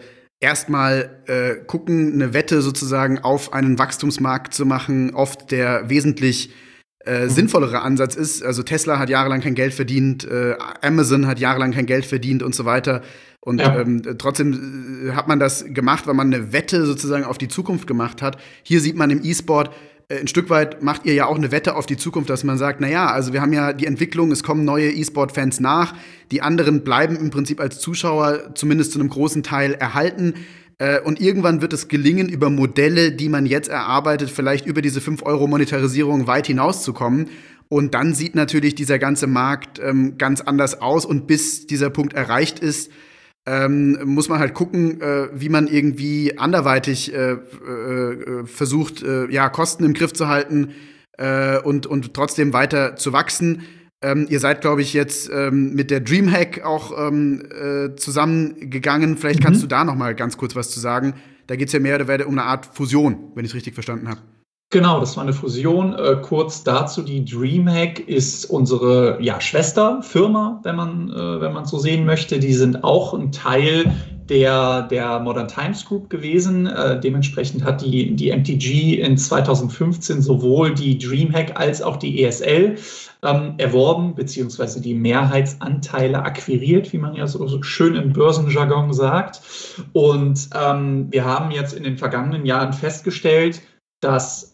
B: erstmal äh, gucken, eine Wette sozusagen auf einen Wachstumsmarkt zu machen, oft der wesentlich äh, sinnvollere Ansatz ist. Also Tesla hat jahrelang kein Geld verdient, äh, Amazon hat jahrelang kein Geld verdient und so weiter. Und ja. ähm, trotzdem hat man das gemacht, weil man eine Wette sozusagen auf die Zukunft gemacht hat. Hier sieht man im E-Sport, äh, ein Stück weit macht ihr ja auch eine Wette auf die Zukunft, dass man sagt, na ja, also wir haben ja die Entwicklung, es kommen neue E-Sport-Fans nach, die anderen bleiben im Prinzip als Zuschauer zumindest zu einem großen Teil erhalten. Äh, und irgendwann wird es gelingen, über Modelle, die man jetzt erarbeitet, vielleicht über diese fünf Euro Monetarisierung weit hinauszukommen. Und dann sieht natürlich dieser ganze Markt ähm, ganz anders aus. Und bis dieser Punkt erreicht ist, Ähm, muss man halt gucken, äh, wie man irgendwie anderweitig äh, äh, versucht, äh, ja, Kosten im Griff zu halten äh, und, und trotzdem weiter zu wachsen. Ähm, ihr seid, glaube ich, jetzt ähm, mit der Dreamhack auch ähm, äh, zusammengegangen. Vielleicht mhm. kannst du da noch mal ganz kurz was zu sagen. Da geht es ja mehr oder weniger um eine Art Fusion, wenn ich es richtig verstanden habe.
D: Genau, das war eine Fusion. Äh, kurz dazu, die Dreamhack ist unsere ja, Schwesterfirma, wenn man äh, wenn man so sehen möchte. Die sind auch ein Teil der, der Modern Times Group gewesen. Äh, dementsprechend hat die, die M T G in zweitausendfünfzehn sowohl die Dreamhack als auch die E S L ähm, erworben, beziehungsweise die Mehrheitsanteile akquiriert, wie man ja so, so schön im Börsenjargon sagt. Und ähm, wir haben jetzt in den vergangenen Jahren festgestellt, dass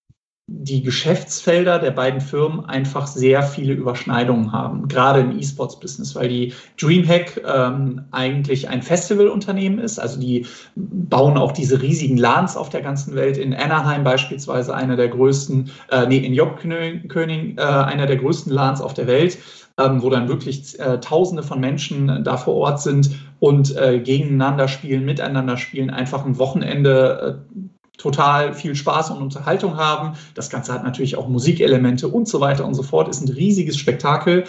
D: die Geschäftsfelder der beiden Firmen einfach sehr viele Überschneidungen haben, gerade im E-Sports-Business, weil die Dreamhack ähm, eigentlich ein Festivalunternehmen ist. Also die bauen auch diese riesigen LANs auf der ganzen Welt. In Anaheim beispielsweise einer der größten, äh, nee, in Jobkönig, äh, einer der größten LANs auf der Welt, ähm, wo dann wirklich äh, Tausende von Menschen da vor Ort sind und äh, gegeneinander spielen, miteinander spielen, einfach ein Wochenende äh, total viel Spaß und Unterhaltung haben. Das Ganze hat natürlich auch Musikelemente und so weiter und so fort. Ist ein riesiges Spektakel.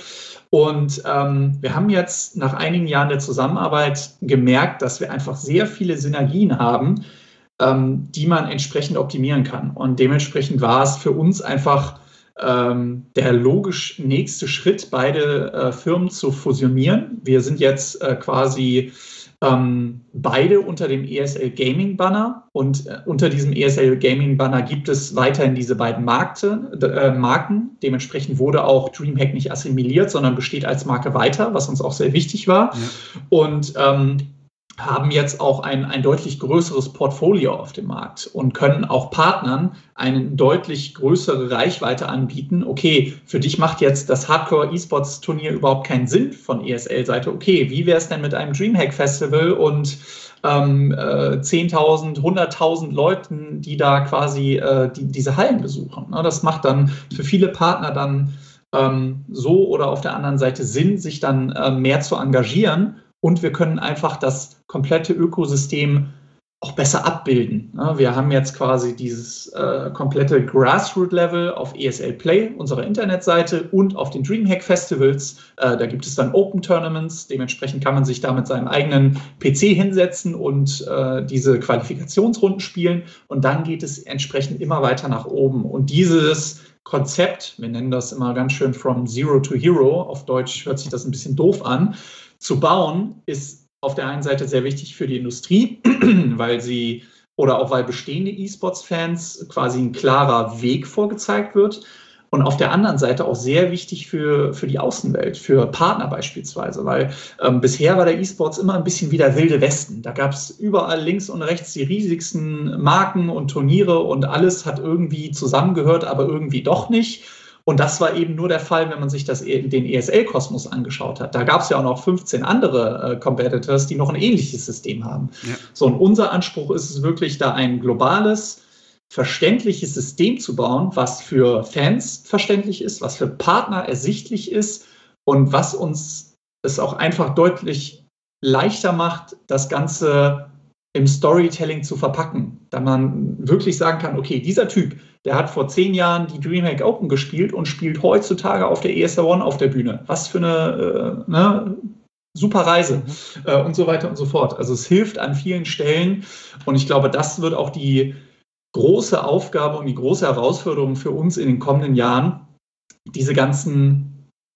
D: Und ähm, wir haben jetzt nach einigen Jahren der Zusammenarbeit gemerkt, dass wir einfach sehr viele Synergien haben, ähm, die man entsprechend optimieren kann. Und dementsprechend war es für uns einfach ähm, der logisch nächste Schritt, beide äh, Firmen zu fusionieren. Wir sind jetzt äh, quasi Ähm, beide unter dem E S L Gaming Banner und äh, unter diesem E S L Gaming Banner gibt es weiterhin diese beiden Markte, äh, Marken. Dementsprechend wurde auch Dreamhack nicht assimiliert, sondern besteht als Marke weiter, was uns auch sehr wichtig war. Ja. Und ähm, haben jetzt auch ein, ein deutlich größeres Portfolio auf dem Markt und können auch Partnern eine deutlich größere Reichweite anbieten. Okay, für dich macht jetzt das Hardcore-E-Sports-Turnier überhaupt keinen Sinn von E S L-Seite. Okay, wie wäre es denn mit einem Dreamhack-Festival und ähm, äh, zehntausend, hunderttausend Leuten, die da quasi äh, die, diese Hallen besuchen? Ne, das macht dann für viele Partner dann ähm, so oder auf der anderen Seite Sinn, sich dann äh, mehr zu engagieren. Und wir können einfach das komplette Ökosystem auch besser abbilden. Wir haben jetzt quasi dieses äh, komplette Grassroot-Level auf E S L Play, unserer Internetseite, und auf den Dreamhack-Festivals. Äh, da gibt es dann Open-Tournaments. Dementsprechend kann man sich da mit seinem eigenen P C hinsetzen und äh, diese Qualifikationsrunden spielen. Und dann geht es entsprechend immer weiter nach oben. Und dieses Konzept, wir nennen das immer ganz schön From Zero to Hero, auf Deutsch hört sich das ein bisschen doof an, zu bauen, ist auf der einen Seite sehr wichtig für die Industrie, weil sie oder auch weil bestehende E-Sports-Fans quasi ein klarer Weg vorgezeigt wird. Und auf der anderen Seite auch sehr wichtig für, für die Außenwelt, für Partner beispielsweise, weil ähm, bisher war der E-Sports immer ein bisschen wie der wilde Westen. Da gab es überall links und rechts die riesigsten Marken und Turniere und alles hat irgendwie zusammengehört, aber irgendwie doch nicht. Und das war eben nur der Fall, wenn man sich das, den E S L-Kosmos angeschaut hat. Da gab es ja auch noch fünfzehn andere äh, Competitors, die noch ein ähnliches System haben. Ja. So, und unser Anspruch ist es wirklich, da ein globales, verständliches System zu bauen, was für Fans verständlich ist, was für Partner ersichtlich ist und was uns es auch einfach deutlich leichter macht, das Ganze im Storytelling zu verpacken. Da man wirklich sagen kann, okay, dieser Typ, der hat vor zehn Jahren die Dreamhack Open gespielt und spielt heutzutage auf der E S L One auf der Bühne. Was für eine äh, ne, super Reise mhm. äh, und so weiter und so fort. Also es hilft an vielen Stellen und ich glaube, das wird auch die große Aufgabe und die große Herausforderung für uns in den kommenden Jahren, diese ganzen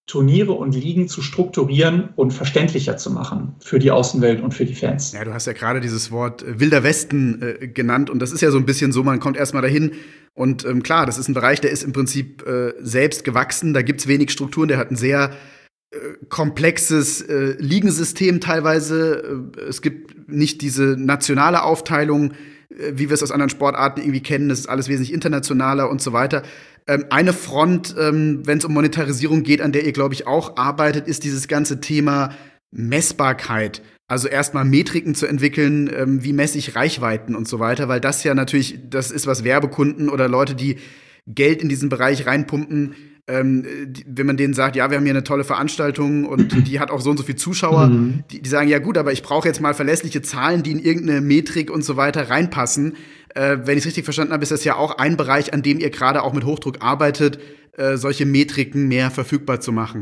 D: Turniere und Ligen zu strukturieren und verständlicher zu machen für die Außenwelt und für die Fans.
B: Ja, du hast ja gerade dieses Wort äh, Wilder Westen äh, genannt und das ist ja so ein bisschen so, man kommt erstmal dahin und ähm, klar, das ist ein Bereich, der ist im Prinzip äh, selbst gewachsen, da gibt's wenig Strukturen, der hat ein sehr äh, komplexes äh, Ligensystem teilweise, äh, es gibt nicht diese nationale Aufteilung, äh, wie wir es aus anderen Sportarten irgendwie kennen, das ist alles wesentlich internationaler und so weiter. Ähm, eine Front, ähm, wenn es um Monetarisierung geht, an der ihr, glaube ich, auch arbeitet, ist dieses ganze Thema Messbarkeit. Also erstmal Metriken zu entwickeln, ähm, wie messe ich Reichweiten und so weiter, weil das ja natürlich, das ist, was Werbekunden oder Leute, die Geld in diesen Bereich reinpumpen, ähm, die, wenn man denen sagt, ja, wir haben hier eine tolle Veranstaltung und die hat auch so und so viele Zuschauer, mhm. die, die sagen, ja gut, aber ich brauche jetzt mal verlässliche Zahlen, die in irgendeine Metrik und so weiter reinpassen. Äh, wenn ich es richtig verstanden habe, ist das ja auch ein Bereich, an dem ihr gerade auch mit Hochdruck arbeitet, äh, solche Metriken mehr verfügbar zu machen.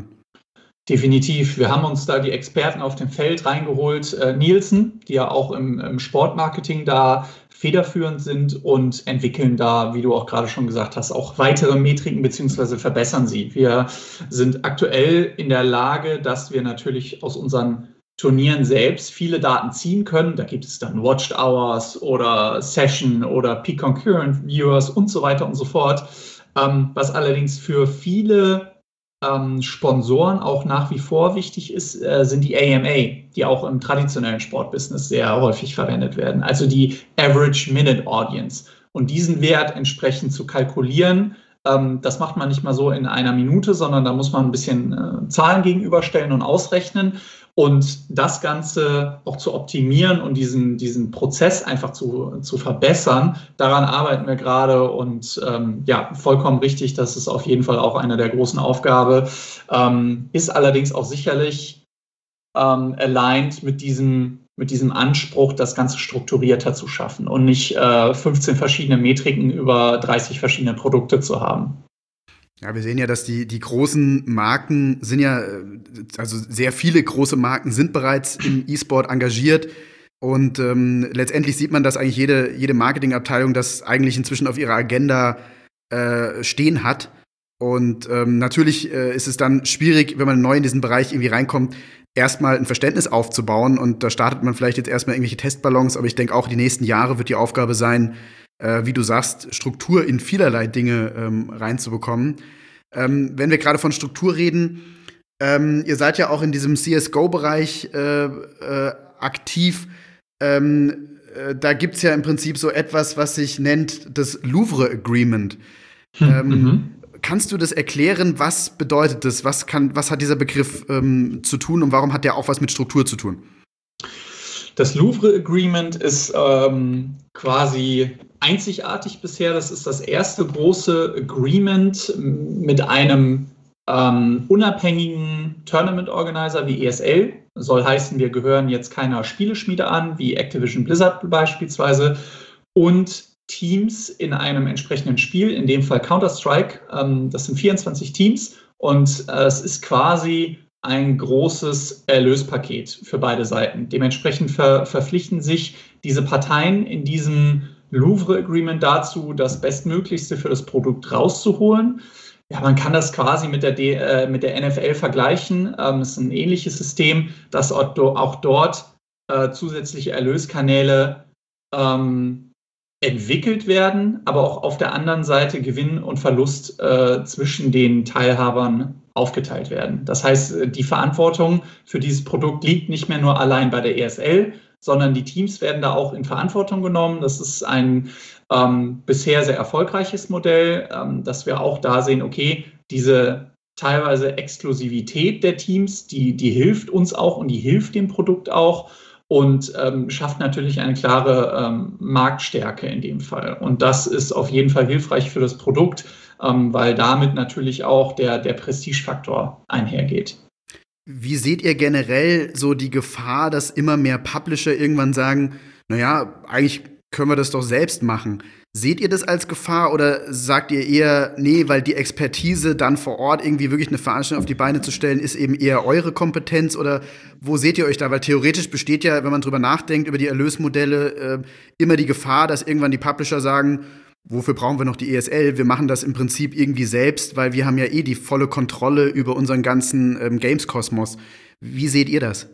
D: Definitiv. Wir haben uns da die Experten auf dem Feld reingeholt, äh, Nielsen, die ja auch im, im Sportmarketing da federführend sind und entwickeln da, wie du auch gerade schon gesagt hast, auch weitere Metriken beziehungsweise verbessern sie. Wir sind aktuell in der Lage, dass wir natürlich aus unseren Turnieren selbst viele Daten ziehen können. Da gibt es dann Watched Hours oder Session oder Peak Concurrent Viewers und so weiter und so fort. Ähm, was allerdings für viele ähm, Sponsoren auch nach wie vor wichtig ist, äh, sind die A M A, die auch im traditionellen Sportbusiness sehr häufig verwendet werden. Also die Average Minute Audience. Und diesen Wert entsprechend zu kalkulieren, ähm, das macht man nicht mal so in einer Minute, sondern da muss man ein bisschen äh, Zahlen gegenüberstellen und ausrechnen. Und das Ganze auch zu optimieren und diesen, diesen Prozess einfach zu, zu verbessern, daran arbeiten wir gerade. Und ähm, ja, vollkommen richtig, das ist auf jeden Fall auch eine der großen Aufgaben. Ähm, ist allerdings auch sicherlich ähm, aligned mit diesem, mit diesem Anspruch, das Ganze strukturierter zu schaffen und nicht äh, fünfzehn verschiedene Metriken über dreißig verschiedene Produkte zu haben.
B: Ja, wir sehen ja, dass die, die großen Marken sind ja, also sehr viele große Marken sind bereits im E-Sport engagiert. Und ähm, letztendlich sieht man, dass eigentlich jede, jede Marketingabteilung das eigentlich inzwischen auf ihrer Agenda äh, stehen hat. Und ähm, natürlich äh, ist es dann schwierig, wenn man neu in diesen Bereich irgendwie reinkommt, erstmal ein Verständnis aufzubauen. Und da startet man vielleicht jetzt erstmal irgendwelche Testballons. Aber ich denke, auch die nächsten Jahre wird die Aufgabe sein, Äh, wie du sagst, Struktur in vielerlei Dinge ähm, reinzubekommen. Ähm, wenn wir gerade von Struktur reden, ähm, ihr seid ja auch in diesem C S G O-Bereich äh, äh, aktiv. Ähm, äh, da gibt's ja im Prinzip so etwas, was sich nennt das Louvre Agreement. Hm, ähm, mhm. Kannst du das erklären? Was bedeutet das? Was kann, was hat dieser Begriff ähm, zu tun und warum hat der auch was mit Struktur zu tun?
D: Das Louvre Agreement ist ähm, quasi einzigartig bisher. Das ist das erste große Agreement mit einem ähm, unabhängigen Tournament Organizer wie E S L. Soll heißen, wir gehören jetzt keiner Spieleschmiede an, wie Activision Blizzard beispielsweise, und Teams in einem entsprechenden Spiel, in dem Fall Counter-Strike. Ähm, das sind vierundzwanzig Teams und äh, es ist quasi ein großes Erlöspaket für beide Seiten. Dementsprechend ver- verpflichten sich diese Parteien in diesem Louvre Agreement dazu, das Bestmöglichste für das Produkt rauszuholen. Ja, man kann das quasi mit der, D- äh, mit der N F L vergleichen. Ähm, es ist ein ähnliches System, dass auch, do- auch dort äh, zusätzliche Erlöskanäle ähm, entwickelt werden, aber auch auf der anderen Seite Gewinn und Verlust äh, zwischen den Teilhabern aufgeteilt werden. Das heißt, die Verantwortung für dieses Produkt liegt nicht mehr nur allein bei der E S L, sondern die Teams werden da auch in Verantwortung genommen. Das ist ein ähm, bisher sehr erfolgreiches Modell, ähm, dass wir auch da sehen, okay, diese teilweise Exklusivität der Teams, die, die hilft uns auch und die hilft dem Produkt auch und ähm, schafft natürlich eine klare ähm, Marktstärke in dem Fall. Und das ist auf jeden Fall hilfreich für das Produkt, ähm, weil damit natürlich auch der, der Prestigefaktor einhergeht.
B: Wie seht ihr generell so die Gefahr, dass immer mehr Publisher irgendwann sagen, naja, eigentlich können wir das doch selbst machen? Seht ihr das als Gefahr oder sagt ihr eher, nee, weil die Expertise dann vor Ort irgendwie wirklich eine Veranstaltung auf die Beine zu stellen, ist eben eher eure Kompetenz? Oder wo seht ihr euch da? Weil theoretisch besteht ja, wenn man drüber nachdenkt, über die Erlösmodelle, äh, immer die Gefahr, dass irgendwann die Publisher sagen, wofür brauchen wir noch die E S L? Wir machen das im Prinzip irgendwie selbst, weil wir haben ja eh die volle Kontrolle über unseren ganzen ähm, Games-Kosmos. Wie seht ihr das?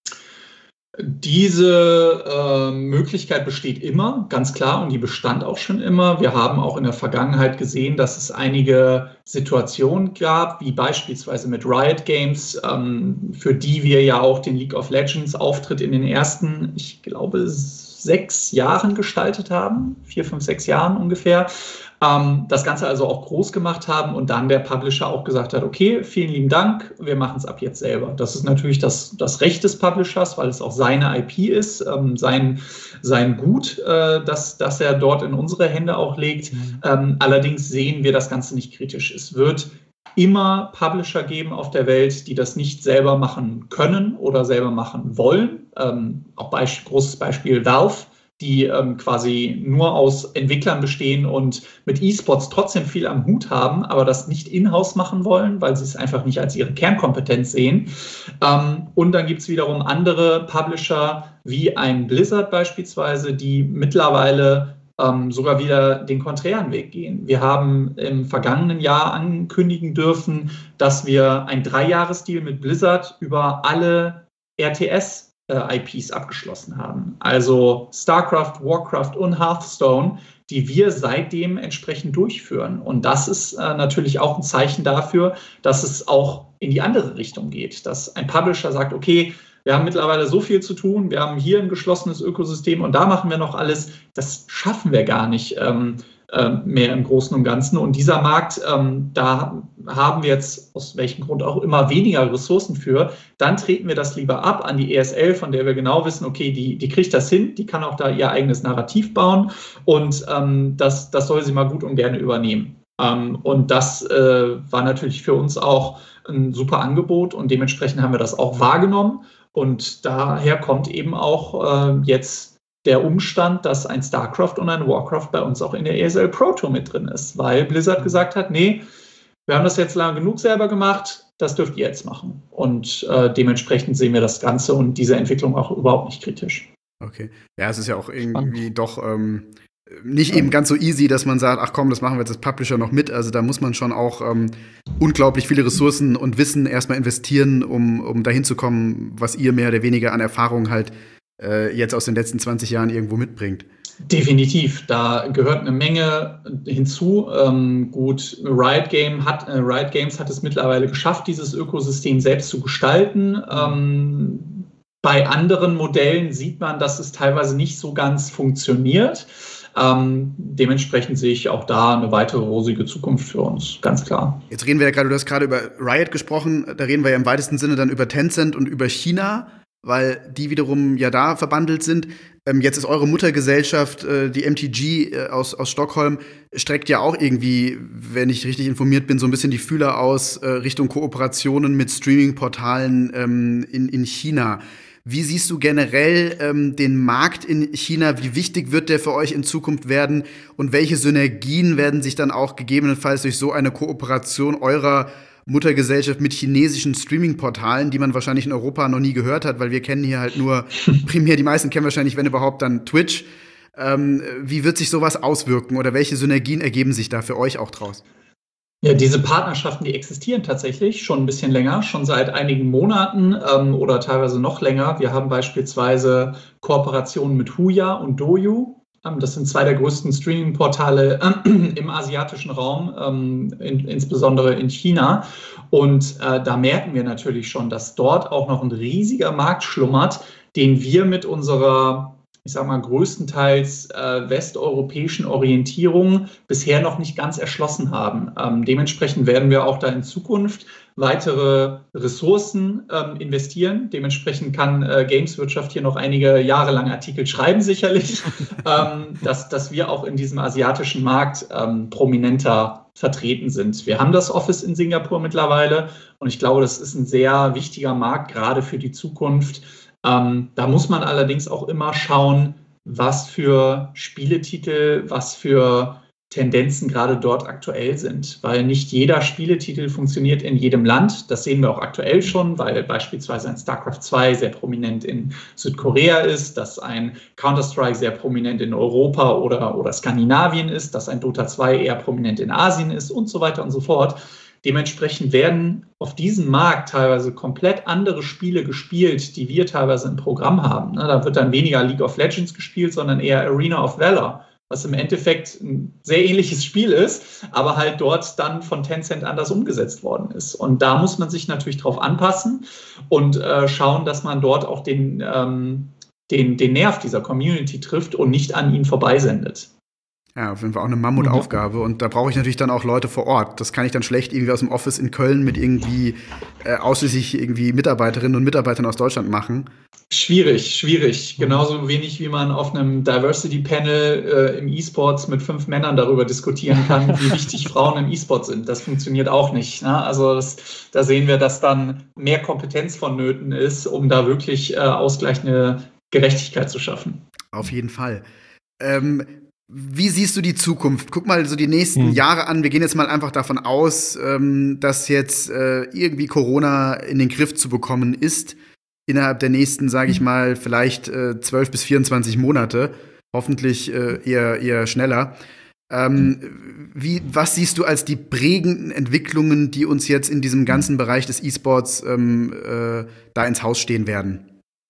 D: Diese äh, Möglichkeit besteht immer, ganz klar, und die bestand auch schon immer. Wir haben auch in der Vergangenheit gesehen, dass es einige Situationen gab, wie beispielsweise mit Riot Games, ähm, für die wir ja auch den League of Legends Auftritt in den ersten, ich glaube, sechs Jahren gestaltet haben, vier, fünf, sechs Jahren ungefähr. Ähm, das Ganze also auch groß gemacht haben und dann der Publisher auch gesagt hat, okay, vielen lieben Dank, wir machen es ab jetzt selber. Das ist natürlich das, das Recht des Publishers, weil es auch seine I P ist, ähm, sein, sein Gut, äh, das, das er dort in unsere Hände auch legt. Mhm. Ähm, allerdings sehen wir das Ganze nicht kritisch. Es wird immer Publisher geben auf der Welt, die das nicht selber machen können oder selber machen wollen. Ähm, auch ein großes Beispiel Valve, die ähm, quasi nur aus Entwicklern bestehen und mit E-Sports trotzdem viel am Hut haben, aber das nicht in-house machen wollen, weil sie es einfach nicht als ihre Kernkompetenz sehen. Ähm, und dann gibt es wiederum andere Publisher, wie ein Blizzard beispielsweise, die mittlerweile ähm, sogar wieder den konträren Weg gehen. Wir haben im vergangenen Jahr ankündigen dürfen, dass wir ein Dreijahresdeal mit Blizzard über alle R T S I Ps abgeschlossen haben. Also StarCraft, Warcraft und Hearthstone, die wir seitdem entsprechend durchführen. Und das ist äh, natürlich auch ein Zeichen dafür, dass es auch in die andere Richtung geht. Dass ein Publisher sagt, okay, wir haben mittlerweile so viel zu tun, wir haben hier ein geschlossenes Ökosystem und da machen wir noch alles. Das schaffen wir gar nicht ähm, äh, mehr im Großen und Ganzen. Und dieser Markt, ähm, da haben wir jetzt aus welchem Grund auch immer weniger Ressourcen für, dann treten wir das lieber ab an die E S L, von der wir genau wissen, okay, die, die kriegt das hin, die kann auch da ihr eigenes Narrativ bauen und ähm, das, das soll sie mal gut und gerne übernehmen. Ähm, und das äh, war natürlich für uns auch ein super Angebot und dementsprechend haben wir das auch wahrgenommen und daher kommt eben auch äh, jetzt der Umstand, dass ein StarCraft und ein Warcraft bei uns auch in der E S L Pro Tour mit drin ist, weil Blizzard gesagt hat, nee, wir haben das jetzt lange genug selber gemacht, das dürft ihr jetzt machen. Und äh, dementsprechend sehen wir das Ganze und diese Entwicklung auch überhaupt nicht kritisch.
B: Okay. Ja, es ist ja auch irgendwie Spannend. doch ähm, nicht ja. eben ganz so easy, dass man sagt, ach komm, das machen wir jetzt als Publisher noch mit. Also da muss man schon auch ähm, unglaublich viele Ressourcen und Wissen erstmal investieren, um, um dahin zu kommen, was ihr mehr oder weniger an Erfahrung halt äh, jetzt aus den letzten zwanzig Jahren irgendwo mitbringt.
D: Definitiv, da gehört eine Menge hinzu. Ähm, gut, Riot, Game hat, äh, Riot Games hat es mittlerweile geschafft, dieses Ökosystem selbst zu gestalten. Ähm, bei anderen Modellen sieht man, dass es teilweise nicht so ganz funktioniert. Ähm, dementsprechend sehe ich auch da eine weitere rosige Zukunft für uns, ganz klar.
B: Jetzt reden wir ja gerade, du hast gerade über Riot gesprochen, da reden wir ja im weitesten Sinne dann über Tencent und über China, weil die wiederum ja da verbandelt sind. Ähm, jetzt ist eure Muttergesellschaft, äh, die M T G äh, aus, aus Stockholm, streckt ja auch irgendwie, wenn ich richtig informiert bin, so ein bisschen die Fühler aus äh, Richtung Kooperationen mit Streaming-Portalen ähm, in, in China. Wie siehst du generell ähm, den Markt in China? Wie wichtig wird der für euch in Zukunft werden? Und welche Synergien werden sich dann auch gegebenenfalls durch so eine Kooperation eurer Muttergesellschaft mit chinesischen Streaming-Portalen, die man wahrscheinlich in Europa noch nie gehört hat, weil wir kennen hier halt nur primär, die meisten kennen wahrscheinlich, wenn überhaupt, dann Twitch. Ähm, wie wird sich sowas auswirken oder welche Synergien ergeben sich da für euch auch draus?
D: Ja, diese Partnerschaften, die existieren tatsächlich schon ein bisschen länger, schon seit einigen Monaten ähm, oder teilweise noch länger. Wir haben beispielsweise Kooperationen mit Huya und Douyu. Das sind zwei der größten Streaming-Portale äh, im asiatischen Raum, ähm, in, insbesondere in China. Und äh, da merken wir natürlich schon, dass dort auch noch ein riesiger Markt schlummert, den wir mit unserer, ich sag mal, größtenteils äh, westeuropäischen Orientierung bisher noch nicht ganz erschlossen haben. Ähm, dementsprechend werden wir auch da in Zukunft weitere Ressourcen ähm, investieren. Dementsprechend kann äh, Gameswirtschaft hier noch einige Jahre lang Artikel schreiben, sicherlich, ähm, dass, dass wir auch in diesem asiatischen Markt ähm, prominenter vertreten sind. Wir haben das Office in Singapur mittlerweile und ich glaube, das ist ein sehr wichtiger Markt, gerade für die Zukunft. Ähm, da muss man allerdings auch immer schauen, was für Spieletitel, was für Tendenzen gerade dort aktuell sind, weil nicht jeder Spieletitel funktioniert in jedem Land. Das sehen wir auch aktuell schon, weil beispielsweise ein StarCraft zwei sehr prominent in Südkorea ist, dass ein Counter-Strike sehr prominent in Europa oder, oder Skandinavien ist, dass ein Dota zwei eher prominent in Asien ist und so weiter und so fort. Dementsprechend werden auf diesem Markt teilweise komplett andere Spiele gespielt, die wir teilweise im Programm haben. Da wird dann weniger League of Legends gespielt, sondern eher Arena of Valor, was im Endeffekt ein sehr ähnliches Spiel ist, aber halt dort dann von Tencent anders umgesetzt worden ist. Und da muss man sich natürlich drauf anpassen und äh, schauen, dass man dort auch den, ähm, den, den Nerv dieser Community trifft und nicht an ihnen vorbeisendet.
B: Ja, auf jeden Fall auch eine Mammutaufgabe. Und da brauche ich natürlich dann auch Leute vor Ort. Das kann ich dann schlecht irgendwie aus dem Office in Köln mit irgendwie äh, ausschließlich irgendwie Mitarbeiterinnen und Mitarbeitern aus Deutschland machen.
D: Schwierig, schwierig. Genauso wenig, wie man auf einem Diversity-Panel äh, im E-Sports mit fünf Männern darüber diskutieren kann, wie wichtig Frauen im E-Sport sind. Das funktioniert auch nicht. Ne? Also das, da sehen wir, dass dann mehr Kompetenz vonnöten ist, um da wirklich äh, ausgleichende Gerechtigkeit zu schaffen.
B: Auf jeden Fall. Ähm, Wie siehst du die Zukunft? Guck mal so die nächsten
C: hm.
B: Jahre an. Wir gehen jetzt mal einfach davon aus, ähm, dass jetzt äh, irgendwie Corona in den Griff zu bekommen ist. Innerhalb der nächsten, sage ich mal, vielleicht äh, zwölf bis vierundzwanzig Monate. Hoffentlich äh, eher, eher schneller. Ähm, wie, was siehst du als die prägenden Entwicklungen, die uns jetzt in diesem ganzen Bereich des E-Sports ähm, äh, da ins Haus stehen werden?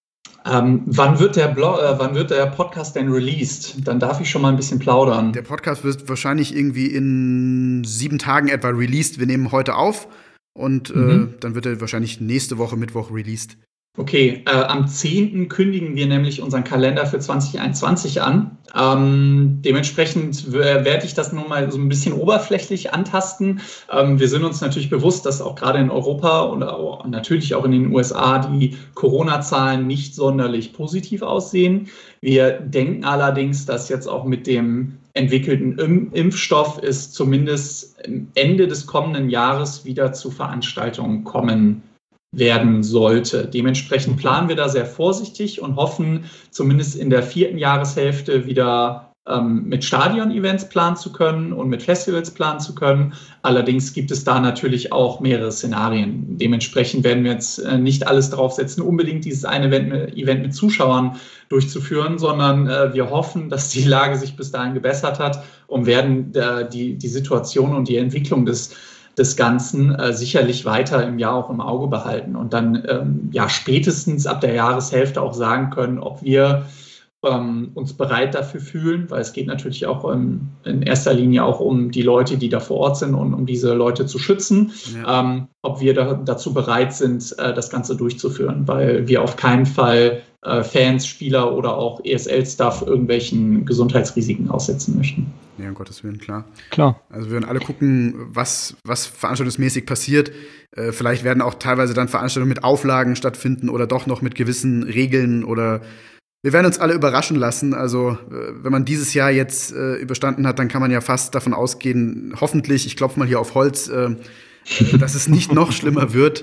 D: Ähm, wann wird der Blog, äh, wann wird der Podcast denn released? Dann darf ich schon mal ein bisschen plaudern.
B: Der Podcast wird wahrscheinlich irgendwie in sieben Tagen etwa released. Wir nehmen heute auf und
D: Mhm.
B: äh, dann wird er wahrscheinlich nächste Woche Mittwoch released.
D: Okay, äh, am zehnten kündigen wir nämlich unseren Kalender für zwanzig einundzwanzig an. Ähm, dementsprechend w- werde ich das nur mal so ein bisschen oberflächlich antasten. Ähm, wir sind uns natürlich bewusst, dass auch gerade in Europa und auch, natürlich auch in den U S A die Corona-Zahlen nicht sonderlich positiv aussehen. Wir denken allerdings, dass jetzt auch mit dem entwickelten Im- Impfstoff es zumindest Ende des kommenden Jahres wieder zu Veranstaltungen kommen werden sollte. Dementsprechend planen wir da sehr vorsichtig und hoffen, zumindest in der vierten Jahreshälfte wieder ähm, mit Stadion-Events planen zu können und mit Festivals planen zu können. Allerdings gibt es da natürlich auch mehrere Szenarien. Dementsprechend werden wir jetzt äh, nicht alles draufsetzen, unbedingt dieses eine Event mit, Event mit Zuschauern durchzuführen, sondern äh, wir hoffen, dass die Lage sich bis dahin gebessert hat und werden äh, die, die Situation und die Entwicklung des des Ganzen äh, sicherlich weiter im Jahr auch im Auge behalten und dann ähm, ja spätestens ab der Jahreshälfte auch sagen können, ob wir ähm, uns bereit dafür fühlen, weil es geht natürlich auch ähm, in erster Linie auch um die Leute, die da vor Ort sind und um diese Leute zu schützen,
B: Ja.
D: ähm, ob wir da, dazu bereit sind, äh, das Ganze durchzuführen, weil wir auf keinen Fall äh, Fans, Spieler oder auch E S L-Staff irgendwelchen Gesundheitsrisiken aussetzen möchten.
B: Ja, um Gottes Willen, klar.
C: Klar.
B: Also wir werden alle gucken, was, was veranstaltungsmäßig passiert. Äh, vielleicht werden auch teilweise dann Veranstaltungen mit Auflagen stattfinden oder doch noch mit gewissen Regeln oder wir werden uns alle überraschen lassen. Also äh, wenn man dieses Jahr jetzt äh, überstanden hat, dann kann man ja fast davon ausgehen, hoffentlich, ich klopfe mal hier auf Holz, äh, dass es nicht noch schlimmer wird.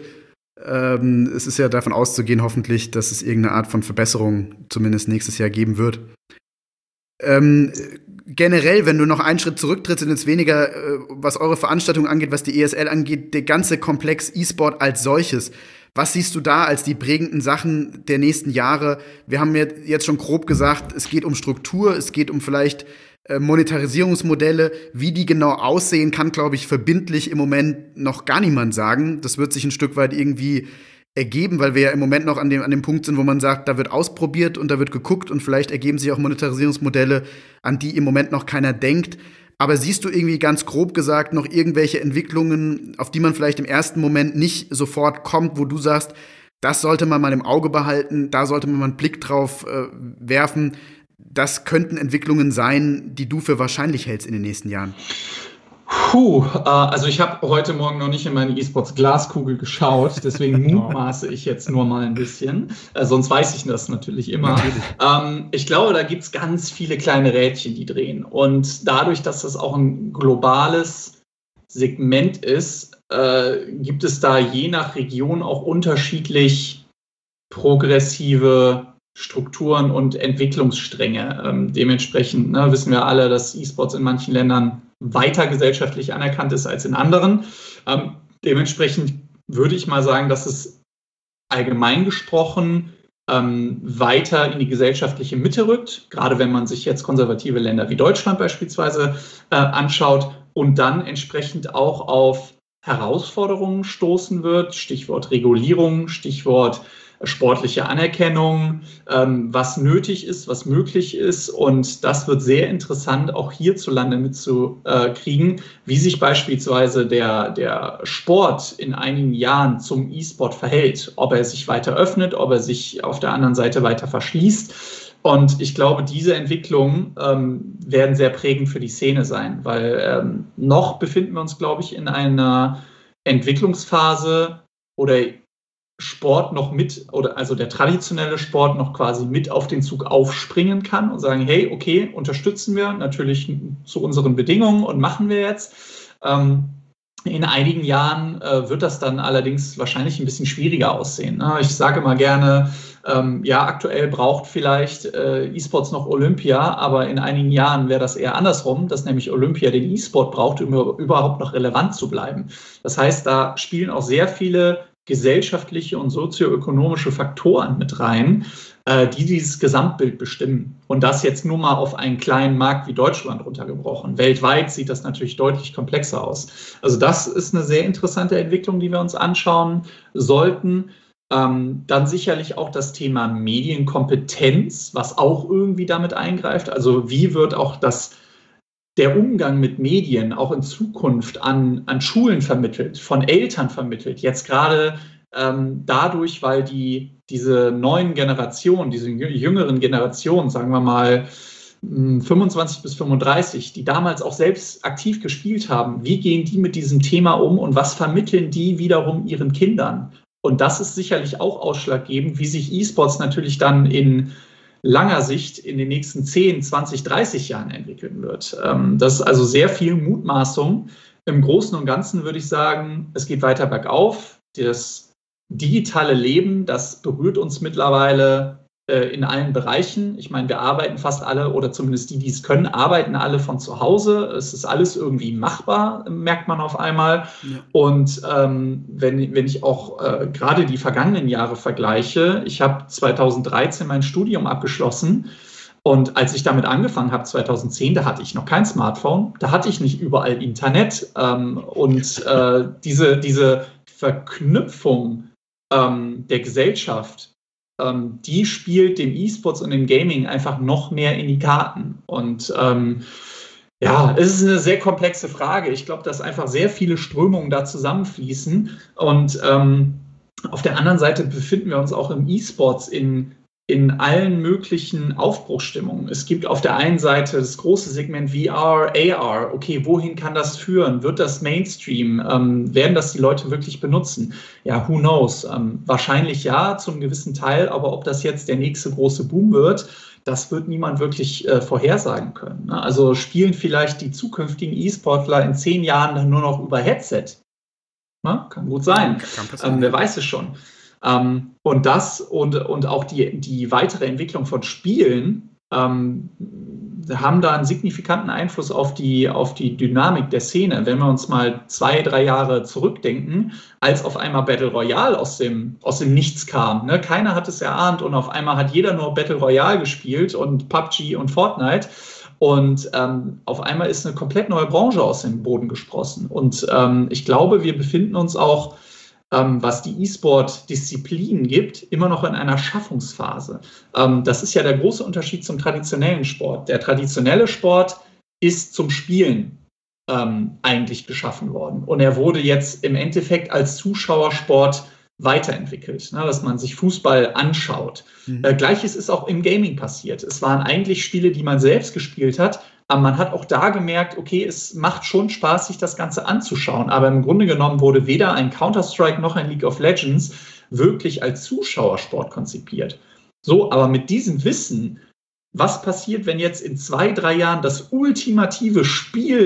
B: Ähm, es ist ja davon auszugehen, hoffentlich, dass es irgendeine Art von Verbesserung zumindest nächstes Jahr geben wird. Ähm, generell, wenn du noch einen Schritt zurücktrittst und jetzt weniger, äh, was eure Veranstaltung angeht, was die E S L angeht, der ganze Komplex E-Sport als solches, was siehst du da als die prägenden Sachen der nächsten Jahre? Wir haben jetzt schon grob gesagt, es geht um Struktur, es geht um vielleicht äh, Monetarisierungsmodelle. Wie die genau aussehen, kann, glaube ich, verbindlich im Moment noch gar niemand sagen. Das wird sich ein Stück weit irgendwie ergeben, weil wir ja im Moment noch an dem, an dem Punkt sind, wo man sagt, da wird ausprobiert und da wird geguckt und vielleicht ergeben sich auch Monetarisierungsmodelle, an die im Moment noch keiner denkt. Aber siehst du irgendwie ganz grob gesagt noch irgendwelche Entwicklungen, auf die man vielleicht im ersten Moment nicht sofort kommt, wo du sagst, das sollte man mal im Auge behalten, da sollte man mal einen Blick drauf äh, werfen. Das könnten Entwicklungen sein, die du für wahrscheinlich hältst in den nächsten Jahren.
D: Puh, äh, also ich habe heute Morgen noch nicht in meine E-Sports-Glaskugel geschaut, deswegen mutmaße ich jetzt nur mal ein bisschen. Äh, sonst weiß ich das natürlich immer.
B: Natürlich.
D: Ähm, ich glaube, da gibt es ganz viele kleine Rädchen, die drehen. Und dadurch, dass das auch ein globales Segment ist, äh, gibt es da je nach Region auch unterschiedlich progressive Strukturen und Entwicklungsstränge. Ähm, dementsprechend ne, wissen wir alle, dass E-Sports in manchen Ländern weiter gesellschaftlich anerkannt ist als in anderen. Ähm, dementsprechend würde ich mal sagen, dass es allgemein gesprochen ähm, weiter in die gesellschaftliche Mitte rückt, gerade wenn man sich jetzt konservative Länder wie Deutschland beispielsweise äh, anschaut und dann entsprechend auch auf Herausforderungen stoßen wird, Stichwort Regulierung, Stichwort sportliche Anerkennung, ähm, was nötig ist, was möglich ist. Und das wird sehr interessant, auch hierzulande mitzukriegen, wie sich beispielsweise der, der Sport in einigen Jahren zum E-Sport verhält, ob er sich weiter öffnet, ob er sich auf der anderen Seite weiter verschließt. Und ich glaube, diese Entwicklungen ähm, werden sehr prägend für die Szene sein, weil ähm, noch befinden wir uns, glaube ich, in einer Entwicklungsphase oder Sport noch mit, oder also der traditionelle Sport noch quasi mit auf den Zug aufspringen kann und sagen, hey, okay, unterstützen wir natürlich zu unseren Bedingungen und machen wir jetzt. Ähm, in einigen Jahren äh, wird das dann allerdings wahrscheinlich ein bisschen schwieriger aussehen. Ne? Ich sage mal gerne, ähm, ja, aktuell braucht vielleicht äh, E-Sports noch Olympia, aber in einigen Jahren wäre das eher andersrum, dass nämlich Olympia den E-Sport braucht, um überhaupt noch relevant zu bleiben. Das heißt, da spielen auch sehr viele gesellschaftliche und sozioökonomische Faktoren mit rein, äh, die dieses Gesamtbild bestimmen. Und das jetzt nur mal auf einen kleinen Markt wie Deutschland runtergebrochen. Weltweit sieht das natürlich deutlich komplexer aus. Also das ist eine sehr interessante Entwicklung, die wir uns anschauen sollten. Ähm, dann sicherlich auch das Thema Medienkompetenz, was auch irgendwie damit eingreift. Also wie wird auch das der Umgang mit Medien auch in Zukunft an, an Schulen vermittelt, von Eltern vermittelt. Jetzt gerade ähm, dadurch, weil die, diese neuen Generationen, diese jüngeren Generationen, sagen wir mal fünfundzwanzig bis fünfunddreißig, die damals auch selbst aktiv gespielt haben, wie gehen die mit diesem Thema um und was vermitteln die wiederum ihren Kindern? Und das ist sicherlich auch ausschlaggebend, wie sich E-Sports natürlich dann in langer Sicht in den nächsten zehn, zwanzig, dreißig Jahren entwickeln wird. Das ist also sehr viel Mutmaßung. Im Großen und Ganzen würde ich sagen, es geht weiter bergauf. Das digitale Leben, das berührt uns mittlerweile in allen Bereichen. Ich meine, wir arbeiten fast alle, oder zumindest die, die es können, arbeiten alle von zu Hause. Es ist alles irgendwie machbar, merkt man auf einmal. Ja. Und ähm, wenn, wenn ich auch äh, gerade die vergangenen Jahre vergleiche, ich habe zweitausenddreizehn mein Studium abgeschlossen und als ich damit angefangen habe, zweitausendzehn, da hatte ich noch kein Smartphone, da hatte ich nicht überall Internet ähm, und äh, diese, diese Verknüpfung ähm, der Gesellschaft, die spielt dem E-Sports und dem Gaming einfach noch mehr in die Karten. Und ähm, ja, es ist eine sehr komplexe Frage. Ich glaube, dass einfach sehr viele Strömungen da zusammenfließen. Und ähm, auf der anderen Seite befinden wir uns auch im E-Sports in, in allen möglichen Aufbruchsstimmungen. Es gibt auf der einen Seite das große Segment V R, A R. Okay, wohin kann das führen? Wird das Mainstream? Ähm, werden das die Leute wirklich benutzen? Ja, who knows? Ähm, wahrscheinlich ja, zum gewissen Teil. Aber ob das jetzt der nächste große Boom wird, das wird niemand wirklich äh, vorhersagen können. Ne? Also spielen vielleicht die zukünftigen E-Sportler in zehn Jahren dann nur noch über Headset? Ne? Kann gut sein. Kann ähm, wer weiß es schon. Ähm, und das und, und auch die, die weitere Entwicklung von Spielen ähm, haben da einen signifikanten Einfluss auf die, auf die Dynamik der Szene. Wenn wir uns mal zwei, drei Jahre zurückdenken, als auf einmal Battle Royale aus dem, aus dem Nichts kam. Ne? Keiner hat es erahnt und auf einmal hat jeder nur Battle Royale gespielt und P U B G und Fortnite. Und ähm, auf einmal ist eine komplett neue Branche aus dem Boden gesprossen. Und ähm, ich glaube, wir befinden uns auch, Ähm, was die E-Sport-Disziplinen gibt, immer noch in einer Schaffungsphase. Ähm, das ist ja der große Unterschied zum traditionellen Sport. Der traditionelle Sport ist zum Spielen ähm, eigentlich geschaffen worden. Und er wurde jetzt im Endeffekt als Zuschauersport weiterentwickelt, ne, dass man sich Fußball anschaut. Mhm. Äh, Gleiches ist auch im Gaming passiert. Es waren eigentlich Spiele, die man selbst gespielt hat, aber man hat auch da gemerkt, okay, es macht schon Spaß, sich das Ganze anzuschauen. Aber im Grunde genommen wurde weder ein Counter-Strike noch ein League of Legends wirklich als Zuschauersport konzipiert. So, aber mit diesem Wissen, was passiert, wenn jetzt in zwei, drei Jahren das ultimative Spiel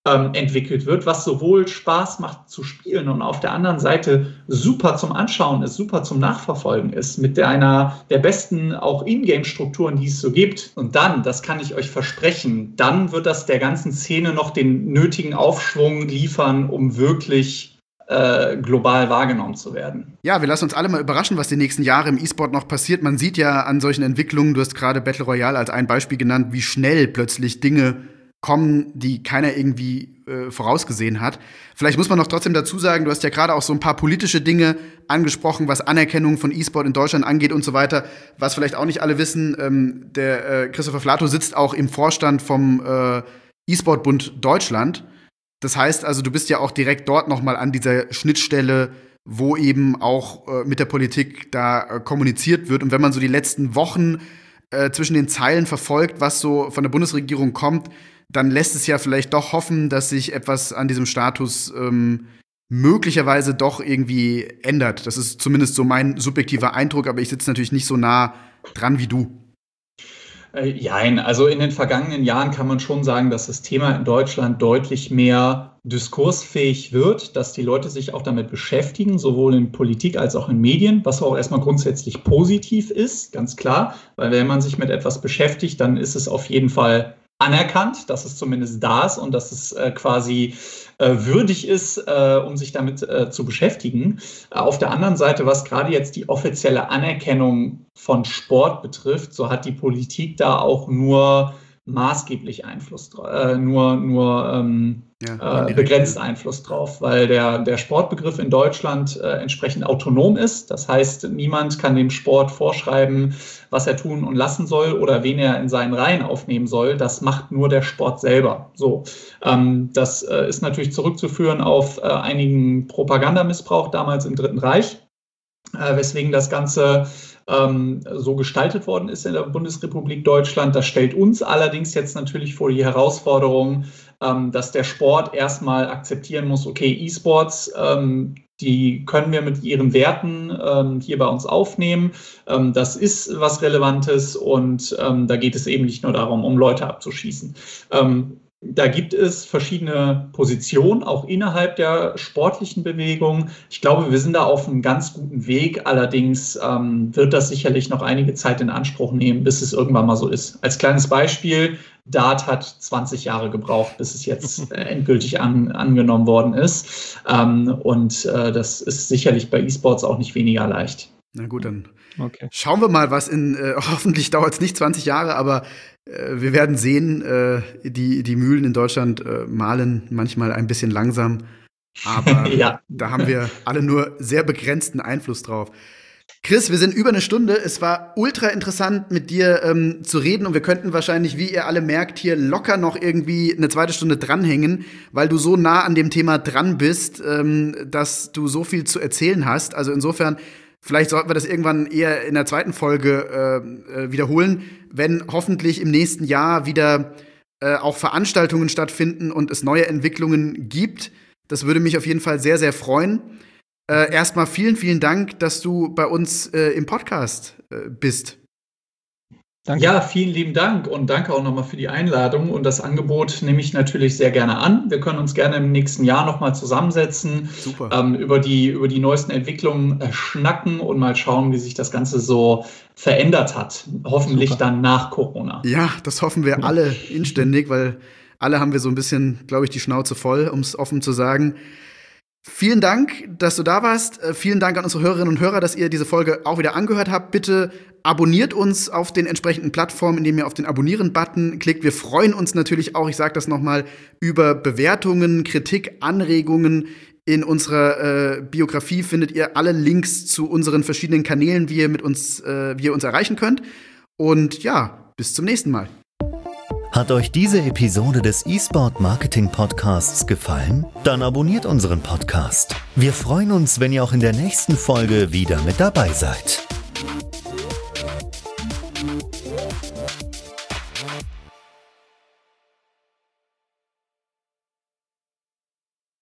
D: ähm, entwickelt wird, was sowohl Spaß macht zu spielen und auf der anderen Seite super zum Anschauen ist, super zum Nachverfolgen ist, mit einer der besten auch Ingame-Strukturen, die es so gibt. Und dann, das kann ich euch versprechen, dann wird das der ganzen Szene noch den nötigen Aufschwung liefern, um wirklich Äh, global wahrgenommen zu werden.
B: Ja, wir lassen uns alle mal überraschen, was die nächsten Jahre im E-Sport noch passiert. Man sieht ja an solchen Entwicklungen, du hast gerade Battle Royale als ein Beispiel genannt, wie schnell plötzlich Dinge kommen, die keiner irgendwie äh, vorausgesehen hat. Vielleicht muss man noch trotzdem dazu sagen, du hast ja gerade auch so ein paar politische Dinge angesprochen, was Anerkennung von E-Sport in Deutschland angeht und so weiter. Was vielleicht auch nicht alle wissen, ähm, der äh, Christopher Flato sitzt auch im Vorstand vom äh, E-Sport-Bund Deutschland. Das heißt also, du bist ja auch direkt dort noch mal an dieser Schnittstelle, wo eben auch äh, mit der Politik da äh, kommuniziert wird. Und wenn man so die letzten Wochen äh, zwischen den Zeilen verfolgt, was so von der Bundesregierung kommt, dann lässt es ja vielleicht doch hoffen, dass sich etwas an diesem Status ähm, möglicherweise doch irgendwie ändert. Das ist zumindest so mein subjektiver Eindruck, aber ich sitze natürlich nicht so nah dran wie du.
D: Jein, also in den vergangenen Jahren kann man schon sagen, dass das Thema in Deutschland deutlich mehr diskursfähig wird, dass die Leute sich auch damit beschäftigen, sowohl in Politik als auch in Medien, was auch erstmal grundsätzlich positiv ist, ganz klar, weil wenn man sich mit etwas beschäftigt, dann ist es auf jeden Fall anerkannt, dass es zumindest da ist und dass es äh, quasi äh, würdig ist, äh, um sich damit äh, zu beschäftigen. Äh, auf der anderen Seite, was gerade jetzt die offizielle Anerkennung von Sport betrifft, so hat die Politik da auch nur maßgeblich Einfluss drauf, äh, nur, nur ähm, ja, äh, begrenzt Einfluss drauf, weil der, der Sportbegriff in Deutschland äh, entsprechend autonom ist. Das heißt, niemand kann dem Sport vorschreiben, was er tun und lassen soll oder wen er in seinen Reihen aufnehmen soll. Das macht nur der Sport selber. So, ähm, das äh, ist natürlich zurückzuführen auf äh, einigen Propagandamissbrauch damals im Dritten Reich, äh, weswegen das Ganze ähm, so gestaltet worden ist in der Bundesrepublik Deutschland. Das stellt uns allerdings jetzt natürlich vor die Herausforderung, ähm, dass der Sport erstmal akzeptieren muss, okay, E-Sports, ähm, die können wir mit ihren Werten ähm, hier bei uns aufnehmen. Ähm, das ist was Relevantes und ähm, da geht es eben nicht nur darum, um Leute abzuschießen. Ähm, Da gibt es verschiedene Positionen, auch innerhalb der sportlichen Bewegung. Ich glaube, wir sind da auf einem ganz guten Weg. Allerdings ähm, wird das sicherlich noch einige Zeit in Anspruch nehmen, bis es irgendwann mal so ist. Als kleines Beispiel, Dart hat zwanzig Jahre gebraucht, bis es jetzt äh, endgültig an, angenommen worden ist. Ähm, und äh, das ist sicherlich bei E-Sports auch nicht weniger leicht.
B: Na gut, dann okay. Schauen wir mal, was in, äh, hoffentlich dauert es nicht zwanzig Jahre, aber äh, wir werden sehen, äh, die, die Mühlen in Deutschland äh, mahlen manchmal ein bisschen langsam, aber ja. Da haben wir alle nur sehr begrenzten Einfluss drauf. Chris, wir sind über eine Stunde. Es war ultra interessant, mit dir ähm, zu reden und wir könnten wahrscheinlich, wie ihr alle merkt, hier locker noch irgendwie eine zweite Stunde dranhängen, weil du so nah an dem Thema dran bist, ähm, dass du so viel zu erzählen hast. Also insofern, vielleicht sollten wir das irgendwann eher in der zweiten Folge äh, wiederholen, wenn hoffentlich im nächsten Jahr wieder äh, auch Veranstaltungen stattfinden und es neue Entwicklungen gibt. Das würde mich auf jeden Fall sehr, sehr freuen. Äh, erstmal vielen, vielen Dank, dass du bei uns äh, im Podcast äh, bist.
D: Danke. Ja, vielen lieben Dank und danke auch nochmal für die Einladung und das Angebot nehme ich natürlich sehr gerne an. Wir können uns gerne im nächsten Jahr nochmal zusammensetzen, Super. Ähm, über die, über die neuesten Entwicklungen äh, schnacken und mal schauen, wie sich das Ganze so verändert hat. Hoffentlich Super. Dann nach Corona.
B: Ja, das hoffen wir alle inständig, weil alle haben wir so ein bisschen, glaube ich, die Schnauze voll, um es offen zu sagen. Vielen Dank, dass du da warst. Äh, vielen Dank an unsere Hörerinnen und Hörer, dass ihr diese Folge auch wieder angehört habt. Bitte abonniert uns auf den entsprechenden Plattformen, indem ihr auf den Abonnieren-Button klickt. Wir freuen uns natürlich auch, ich sage das nochmal, über Bewertungen, Kritik, Anregungen. In unserer äh, Biografie findet ihr alle Links zu unseren verschiedenen Kanälen, wie ihr, mit uns, äh, wie ihr uns erreichen könnt. Und ja, bis zum nächsten Mal.
A: Hat euch diese Episode des eSport Marketing Podcasts gefallen? Dann abonniert unseren Podcast. Wir freuen uns, wenn ihr auch in der nächsten Folge wieder mit dabei seid.